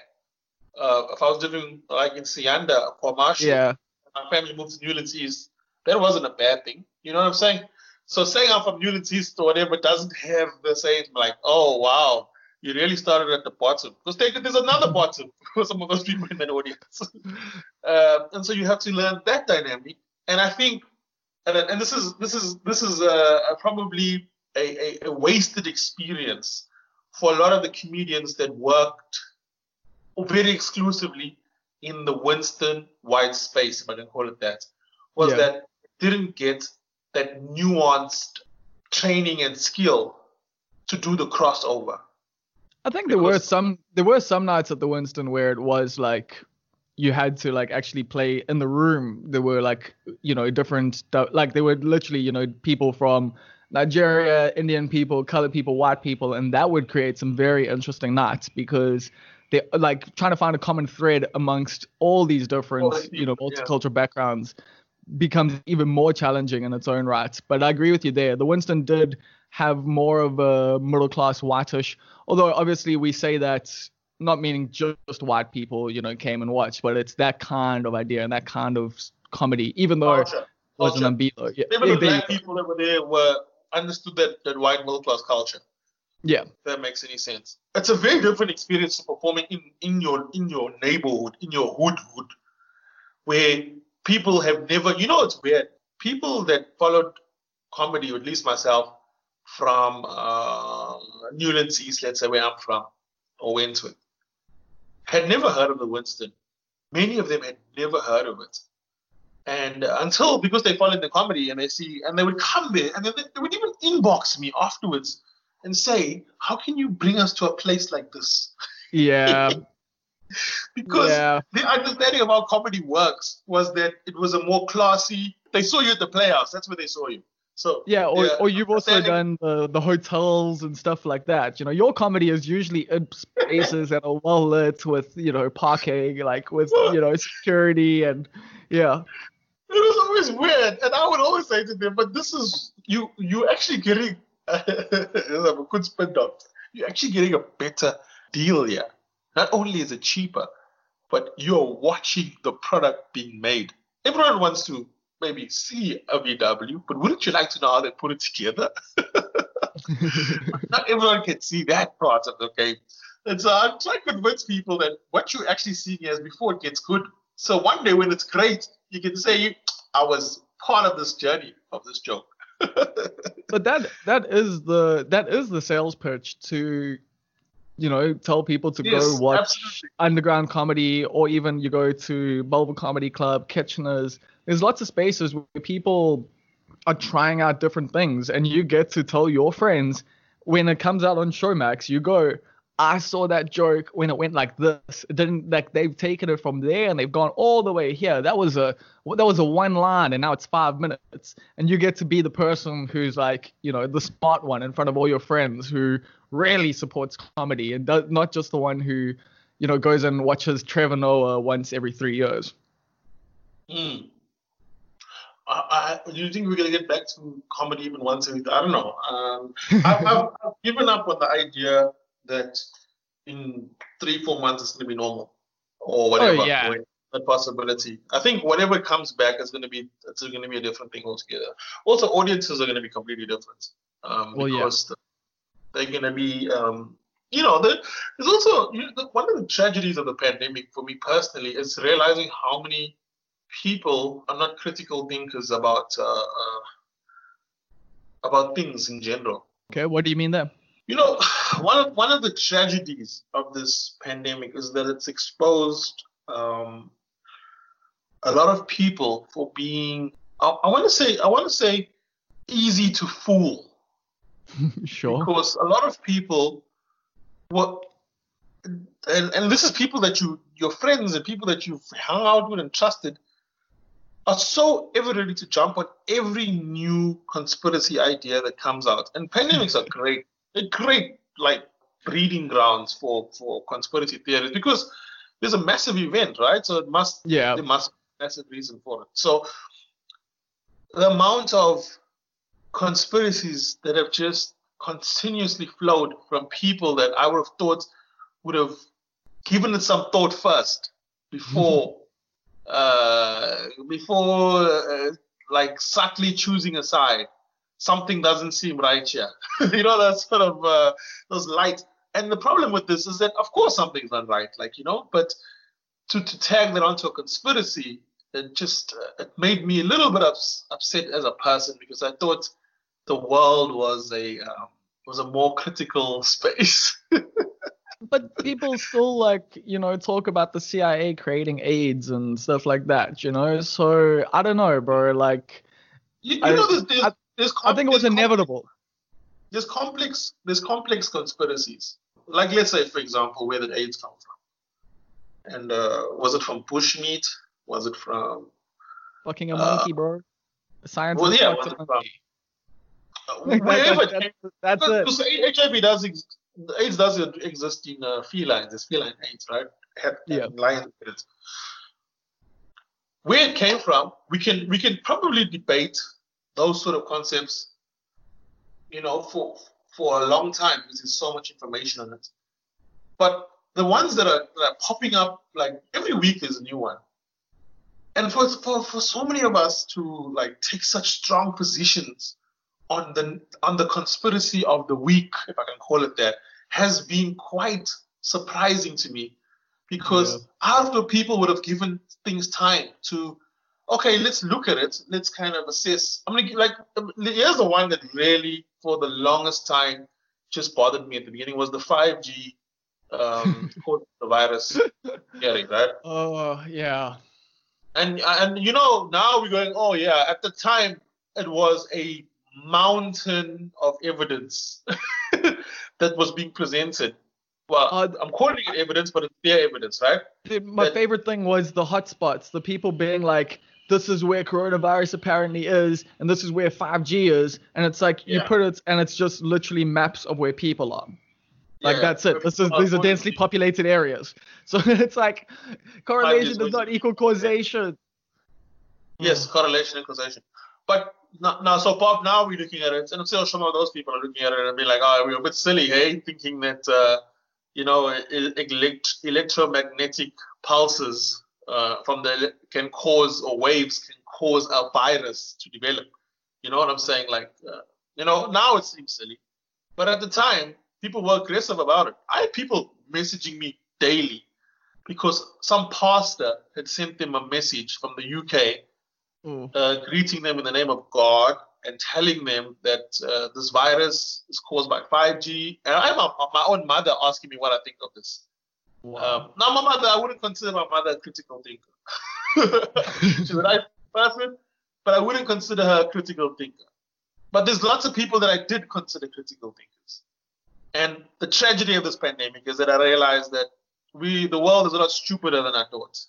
If I was living like in Sianda or Marshall, my family moved to Newlands East, that wasn't a bad thing. You know what I'm saying? So saying I'm from Newlands East or whatever doesn't have the same, like, oh, wow, you really started at the bottom. Because there's another bottom for some of those people in that audience. And so you have to learn that dynamic. And I think, and this is probably a wasted experience for a lot of the comedians that worked very exclusively in the Winston white space, if I can call it that, was that didn't get that nuanced training and skill to do the crossover. I think there were some nights at the Winston where it was like you had to like actually play in the room. There were like, you know, different, like there were literally, you know, people from Nigeria, Indian people, colored people, white people, and that would create some very interesting nights, because they're like trying to find a common thread amongst all these different, you know, multicultural backgrounds becomes even more challenging in its own right. But I agree with you there. The Winston did have more of a middle class whitish, although obviously we say that not meaning just white people, you know, came and watched, but it's that kind of idea and that kind of comedy, even though it wasn't Umbilo. Yeah. Even the black people that were there understood that white middle class culture. Yeah. If that makes any sense. It's a very different experience performing in your neighborhood, in your hood, where people have never, you know, it's weird. People that followed comedy, or at least myself, from Newlands East, let's say where I'm from, or Wentworth, had never heard of the Winston. Many of them had never heard of it. And because they followed the comedy and they would come there and they would even inbox me afterwards and say, how can you bring us to a place like this? Yeah. Because the understanding of how comedy works was that it was a more classy, they saw you at the Playhouse, that's where they saw you. So or you've also done the hotels and stuff like that. You know, your comedy is usually in spaces that are well lit with, you know, parking, like with, you know, security and It was always weird. And I would always say to them, but this is, you actually getting, I'm a good spin doctor, you're actually getting a better deal here. Not only is it cheaper, but you're watching the product being made. everyone wants to maybe see a VW, but wouldn't you like to know how they put it together? Not everyone can see that part of the game. And so I'm trying to convince people that what you're actually seeing is before it gets good. So one day when it's great, you can say, I was part of this journey of this joke. But that is the sales pitch to, tell people to go watch absolutely. underground comedy, or even you go to Bulba Comedy Club, Kitchener's. There's lots of spaces where people are trying out different things, and you get to tell your friends when it comes out on Showmax, you go, I saw that joke when it went like this. It didn't, like, they've taken it from there and they've gone all the way here. That was a one line and now it's 5 minutes. And you get to be the person who's like, the smart one in front of all your friends who really supports comedy, and not just the one who, goes and watches Trevor Noah once every 3 years. Do you think we're going to get back to comedy even once every? I don't know. I've given up on the idea that in 3-4 months it's going to be normal or whatever. Oh, yeah. That possibility. I think whatever comes back it's going to be a different thing altogether. Also, audiences are going to be completely different. Because they're going to be, there's also one of the tragedies of the pandemic for me personally is realizing how many people are not critical thinkers about things in general. Okay, what do you mean there? One of the tragedies of this pandemic is that it's exposed a lot of people for being, I want to say, easy to fool. Sure. Because a lot of people, and this is people that your friends and people that you've hung out with and trusted, are so ever ready to jump on every new conspiracy idea that comes out. And pandemics are great. They're great, like, breeding grounds for conspiracy theories because there's a massive event, right? So there must be a massive reason for it. So the amount of conspiracies that have just continuously flowed from people that I would have thought would have given it some thought first before like subtly choosing a side. Something doesn't seem right here. That sort of those lights. And the problem with this is that, of course, something's not right, but to tag that onto a conspiracy, it just it made me a little bit upset as a person because I thought the world was a more critical space. But people still talk about the CIA creating AIDS and stuff like that, So I don't know, bro. Like, I think it was inevitable. There's complex conspiracies. Like, let's say, for example, where did AIDS come from? And was it from bushmeat? Was it from fucking a monkey, bro? Science. Well, yeah. Was it from wherever? That's it. Because HIV does AIDS does exist in felines. There's feline AIDS, right? Lions. Where it came from, we can probably debate those sort of concepts, for a long time because there's so much information on it. But the ones that are popping up, like every week there's a new one. And for so many of us to take such strong positions on the conspiracy of the week, if I can call it that, has been quite surprising to me. Because after people would have given things time to, okay, let's look at it. Let's kind of assess. Here's the one that really, for the longest time, just bothered me at the beginning was the 5G coronavirus theory, right? Oh, yeah. And now we're going, oh, yeah. At the time, it was a mountain of evidence that was being presented. Well, I'm calling it evidence, but it's their evidence, right? My favorite thing was the hotspots, the people being like, this is where coronavirus apparently is, and this is where 5G is, and it's like you put it, and it's just literally maps of where people are. That's it. These are densely populated areas. So it's like correlation does not equal causation. Yes, correlation and causation. But now, so Bob, now we're looking at it, and I'm sure some of those people are looking at it and be like, oh, we're a bit silly, hey, thinking that electromagnetic pulses from the can cause, or waves can cause a virus to develop. You know what I'm saying? Like, now it seems silly, but at the time, people were aggressive about it. I had people messaging me daily because some pastor had sent them a message from the UK, greeting them in the name of God and telling them that this virus is caused by 5G. And I have my own mother asking me what I think of this. Wow. Now, my mother, I wouldn't consider my mother a critical thinker. She's a nice person, but I wouldn't consider her a critical thinker. But there's lots of people that I did consider critical thinkers. And the tragedy of this pandemic is that I realized that the world is a lot stupider than I thought.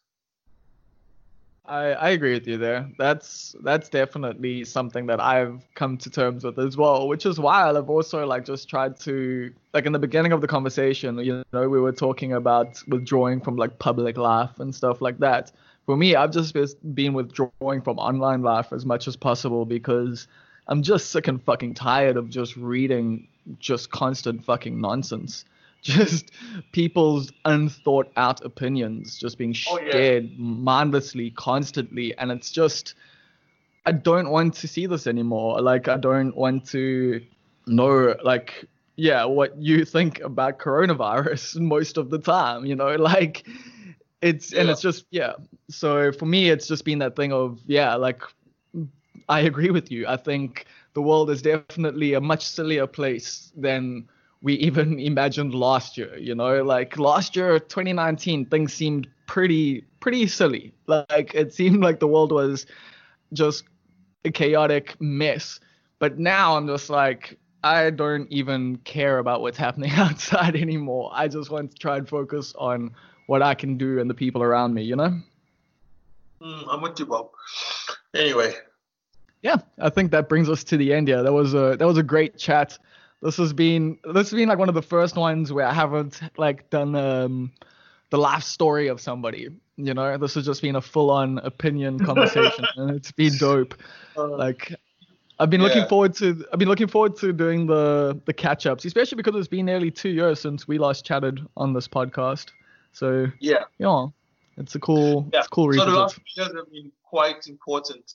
I agree with you there. That's definitely something that I've come to terms with as well, which is why I've also just tried to, in the beginning of the conversation, we were talking about withdrawing from public life and stuff like that. For me, I've just been withdrawing from online life as much as possible because I'm just sick and fucking tired of just reading just constant fucking nonsense. Just people's unthought out opinions just being shared mindlessly, constantly. And it's just, I don't want to see this anymore. I don't want to know, what you think about coronavirus most of the time, and it's just, So for me, it's just been that thing of, I agree with you. I think the world is definitely a much sillier place than we even imagined last year, last year, 2019, things seemed pretty silly. It seemed like the world was just a chaotic mess. But now I'm just I don't even care about what's happening outside anymore. I just want to try and focus on what I can do and the people around me, I'm with you, Bob. Anyway. Yeah, I think that brings us to the end here. That was a great chat. This has been one of the first ones where I haven't done the life story of somebody. This has just been a full-on opinion conversation, and it's been dope. I've been looking forward to doing the catch-ups, especially because it's been nearly 2 years since we last chatted on this podcast. So it's a cool revisit. So the last 2 years have been quite important.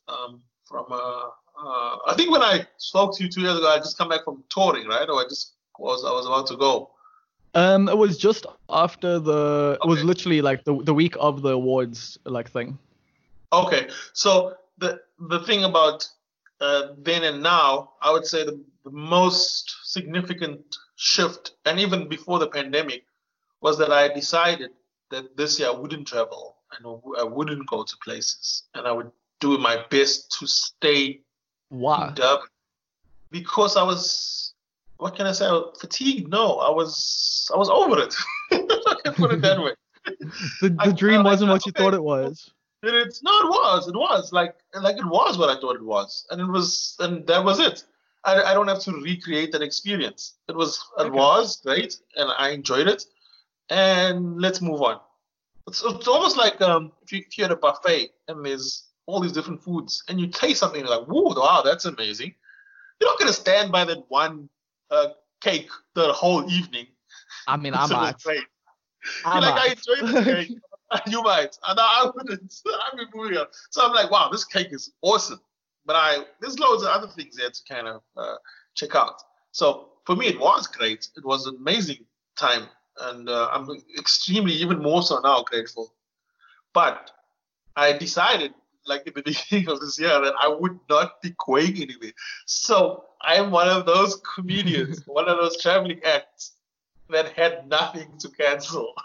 I think when I spoke to you 2 years ago, I just come back from touring, right? Or I was about to go. It was just after it was literally the week of the awards thing. Okay, so the thing about then and now, I would say the most significant shift, and even before the pandemic, was that I decided that this year I wouldn't travel and I wouldn't go to places, and I would do my best to stay in Durban, because I was, what can I say, fatigued? No, I was over it. I can put it that way. The dream wasn't what you thought it was. It was it was what I thought it was, and that was it. I don't have to recreate that experience. It was great, and I enjoyed it, and let's move on. It's almost like if you're at a buffet and there's all these different foods, and you taste something, you're like, whoa, wow, that's amazing. You're not going to stand by that one cake the whole evening. I mean, I might. I enjoyed this cake. You might. And I wouldn't. I'm moving on. So I'm like, wow, this cake is awesome. But there's loads of other things there to kind of check out. So for me, it was great. It was an amazing time. And I'm extremely, even more so now, grateful. But I decided, in the beginning of this year, that I would not be going anywhere. So I am one of those comedians, one of those traveling acts that had nothing to cancel.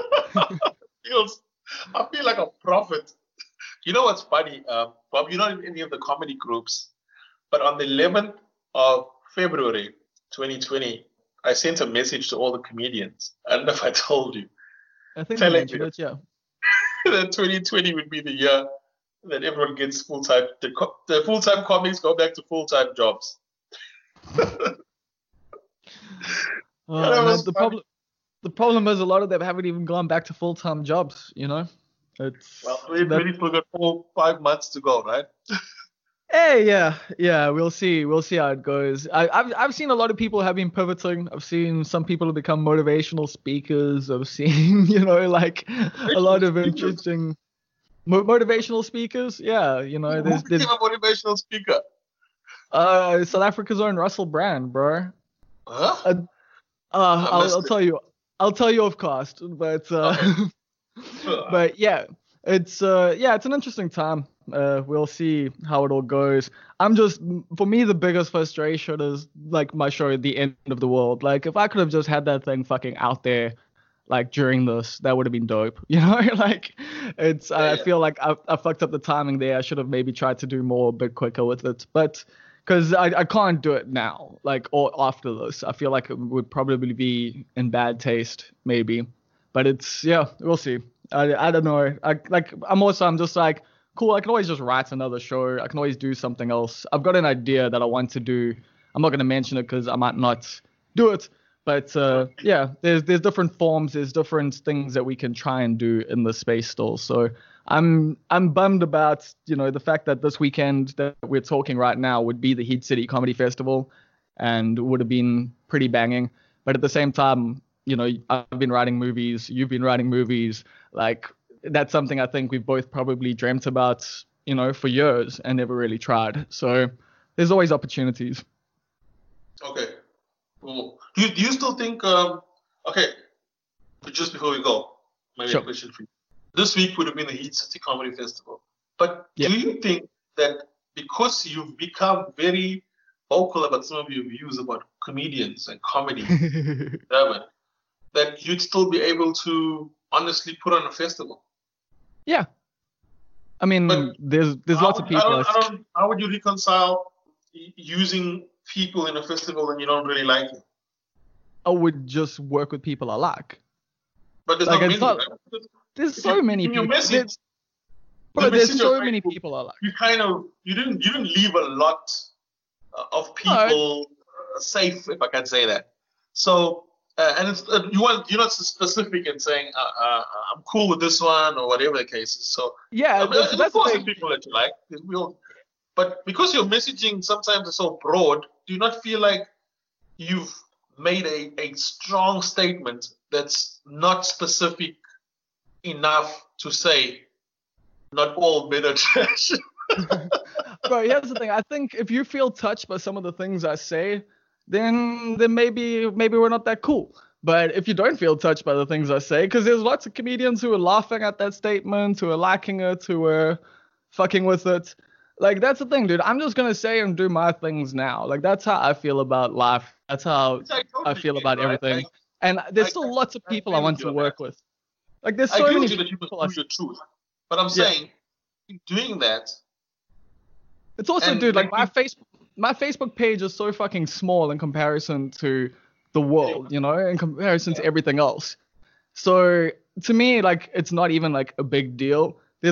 I feel like a prophet. You know what's funny, Bob? You're not in any of the comedy groups, but on the 11th of February 2020, I sent a message to all the comedians. I don't know if I told you. I think you mentioned it, yeah. That 2020 would be the year that everyone gets full-time. The full-time comics go back to full-time jobs. The problem is a lot of them haven't even gone back to full-time jobs, We've still got 5 months to go, right? Hey, yeah, we'll see how it goes. I've seen a lot of people have been pivoting. I've seen some people have become motivational speakers. I've seen, a lot of interesting. Motivational speakers, yeah, you know, Who there's became a motivational speaker? South Africa's own Russell Brand, bro. Huh? Uh, I missed I'll it. tell you. I'll tell you off cast, but Okay. Sure. but yeah, it's an interesting time. We'll see how it all goes. For me, the biggest frustration is like my show, The End of the World. Like, if I could have just had that thing fucking out there, like during this, that would have been dope. You know, like I Yeah. feel like I fucked up the timing there. I should have maybe tried to do more a bit quicker with it, but because I can't do it now, like, or after this. I feel like it would probably be in bad taste, maybe. But we'll see. I don't know. I'm just like, cool, I can always just write another show. I can always do something else. I've got an idea that I want to do. I'm not going to mention it because I might not do it. But yeah, there's different forms, there's different things that we can try and do in the space still. So I'm bummed about, you know, the fact that this weekend that we're talking right now would be the Heat City Comedy Festival and would have been pretty banging. But at the same time, you know, I've been writing movies, you've been writing movies. Like, that's something I think we've both probably dreamt about, you know, for years and never really tried. So there's always opportunities. Okay. Cool. Do you still think? Okay. But just before we go, maybe Sure. a question for you. This week would have been the Heat City Comedy Festival. But Yeah. do you think that because you've become very vocal about some of your views about comedians and comedy, Durban, that you'd still be able to honestly put on a festival? Yeah. I mean, But there's lots of people. How would you reconcile using people in a festival and you don't really like it? I would just work with people I like. But there's Like, not it's many, not- right? There's If so you- many in your people. message- Bro, the there's message so of many Facebook, people I like. you didn't leave a lot of people safe, if I can say that. So and it's, you're not specific in saying I'm cool with this one or whatever the case is. So Yeah, that's that's of course the the thing. people that you like. But because your messaging sometimes is so broad, do you not feel like you've made a strong statement that's not specific enough to say not all men are trash? Bro, here's the thing. I think if you feel touched by some of the things I say, then maybe we're not that cool. But if you don't feel touched by the things I say, because there's lots of comedians who are laughing at that statement, who are liking it, who are fucking with it. Like, that's the thing, dude. I'm just gonna say and do my things now. Like, that's how I feel about life. That's how Which I totally I feel get, about right? everything. And there's still lots of I people agree I want with you to on work that. with. Like, there's I so agree many with you that you people. must do your truth. But I'm Yeah. saying, in doing that, It's also, and dude, like making- my Facebook page is so fucking small in comparison to the world, you know, in comparison to everything else. So to me, like, it's not even like a big deal. There's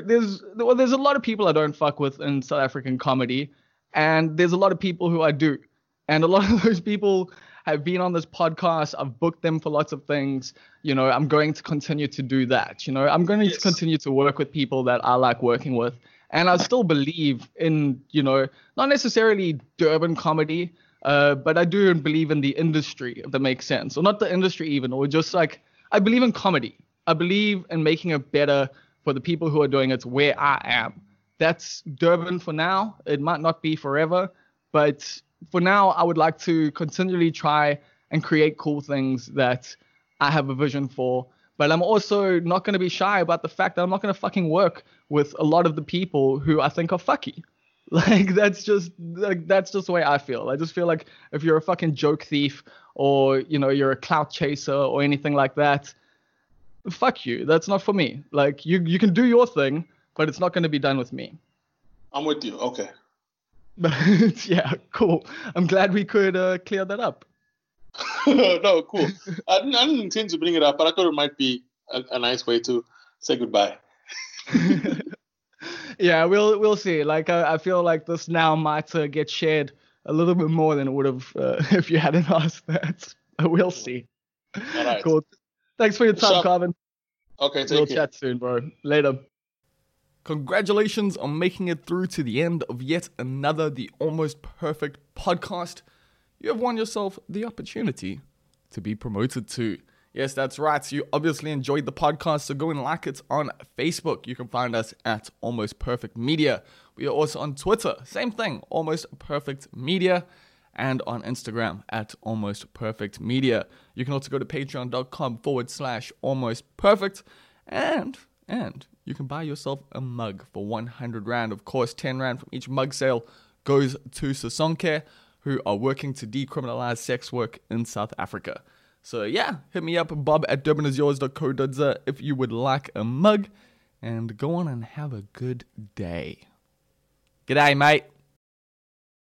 a lot of people I don't fuck with in South African comedy, and there's a lot of people who I do, and a lot of those people have been on this podcast. I've booked them for lots of things. You know, I'm going to continue to do that. You know, I'm going to Yes. continue to work with people that I like working with. And I still believe in, you know, not necessarily Durban comedy, but I do believe in the industry, if that makes sense. Or not the industry even, or just like, I believe in comedy. I believe in making it better for the people who are doing it where I am. That's Durban for now. It might not be forever, but for now, I would like to continually try and create cool things that I have a vision for. But I'm also not going to be shy about the fact that I'm not going to fucking work with a lot of the people who I think are fucky. Like, that's just the way I feel. I just feel like if you're a fucking joke thief, or, you know, you're a clout chaser or anything like that, fuck you. That's not for me. Like, you can do your thing, but it's not going to be done with me. I'm with you. Okay. But yeah, cool. I'm glad we could clear that up. No, cool. I didn't intend to bring it up, but I thought it might be a nice way to say goodbye. Yeah, we'll see. Like, I feel like this now might get shared a little bit more than it would have if you hadn't asked that. We'll see. All right. Cool. Thanks for your time, Sure. Carvin. Okay, We'll take care. chat soon, bro. Later. Congratulations on making it through to the end of yet another The Almost Perfect podcast. You have won yourself the opportunity to be promoted to Yes, that's right. So you obviously enjoyed the podcast, so go and like it on Facebook. You can find us at Almost Perfect Media. We are also on Twitter, same thing, Almost Perfect Media, and on Instagram at Almost Perfect Media. You can also go to patreon.com/almostperfect, and you can buy yourself a mug for 100 Rand. Of course, 10 Rand from each mug sale goes to Sosonke, who are working to decriminalize sex work in South Africa. So yeah, hit me up, bob@durbanisyours.co.za if you would like a mug, and go on and have a good day. G'day, mate.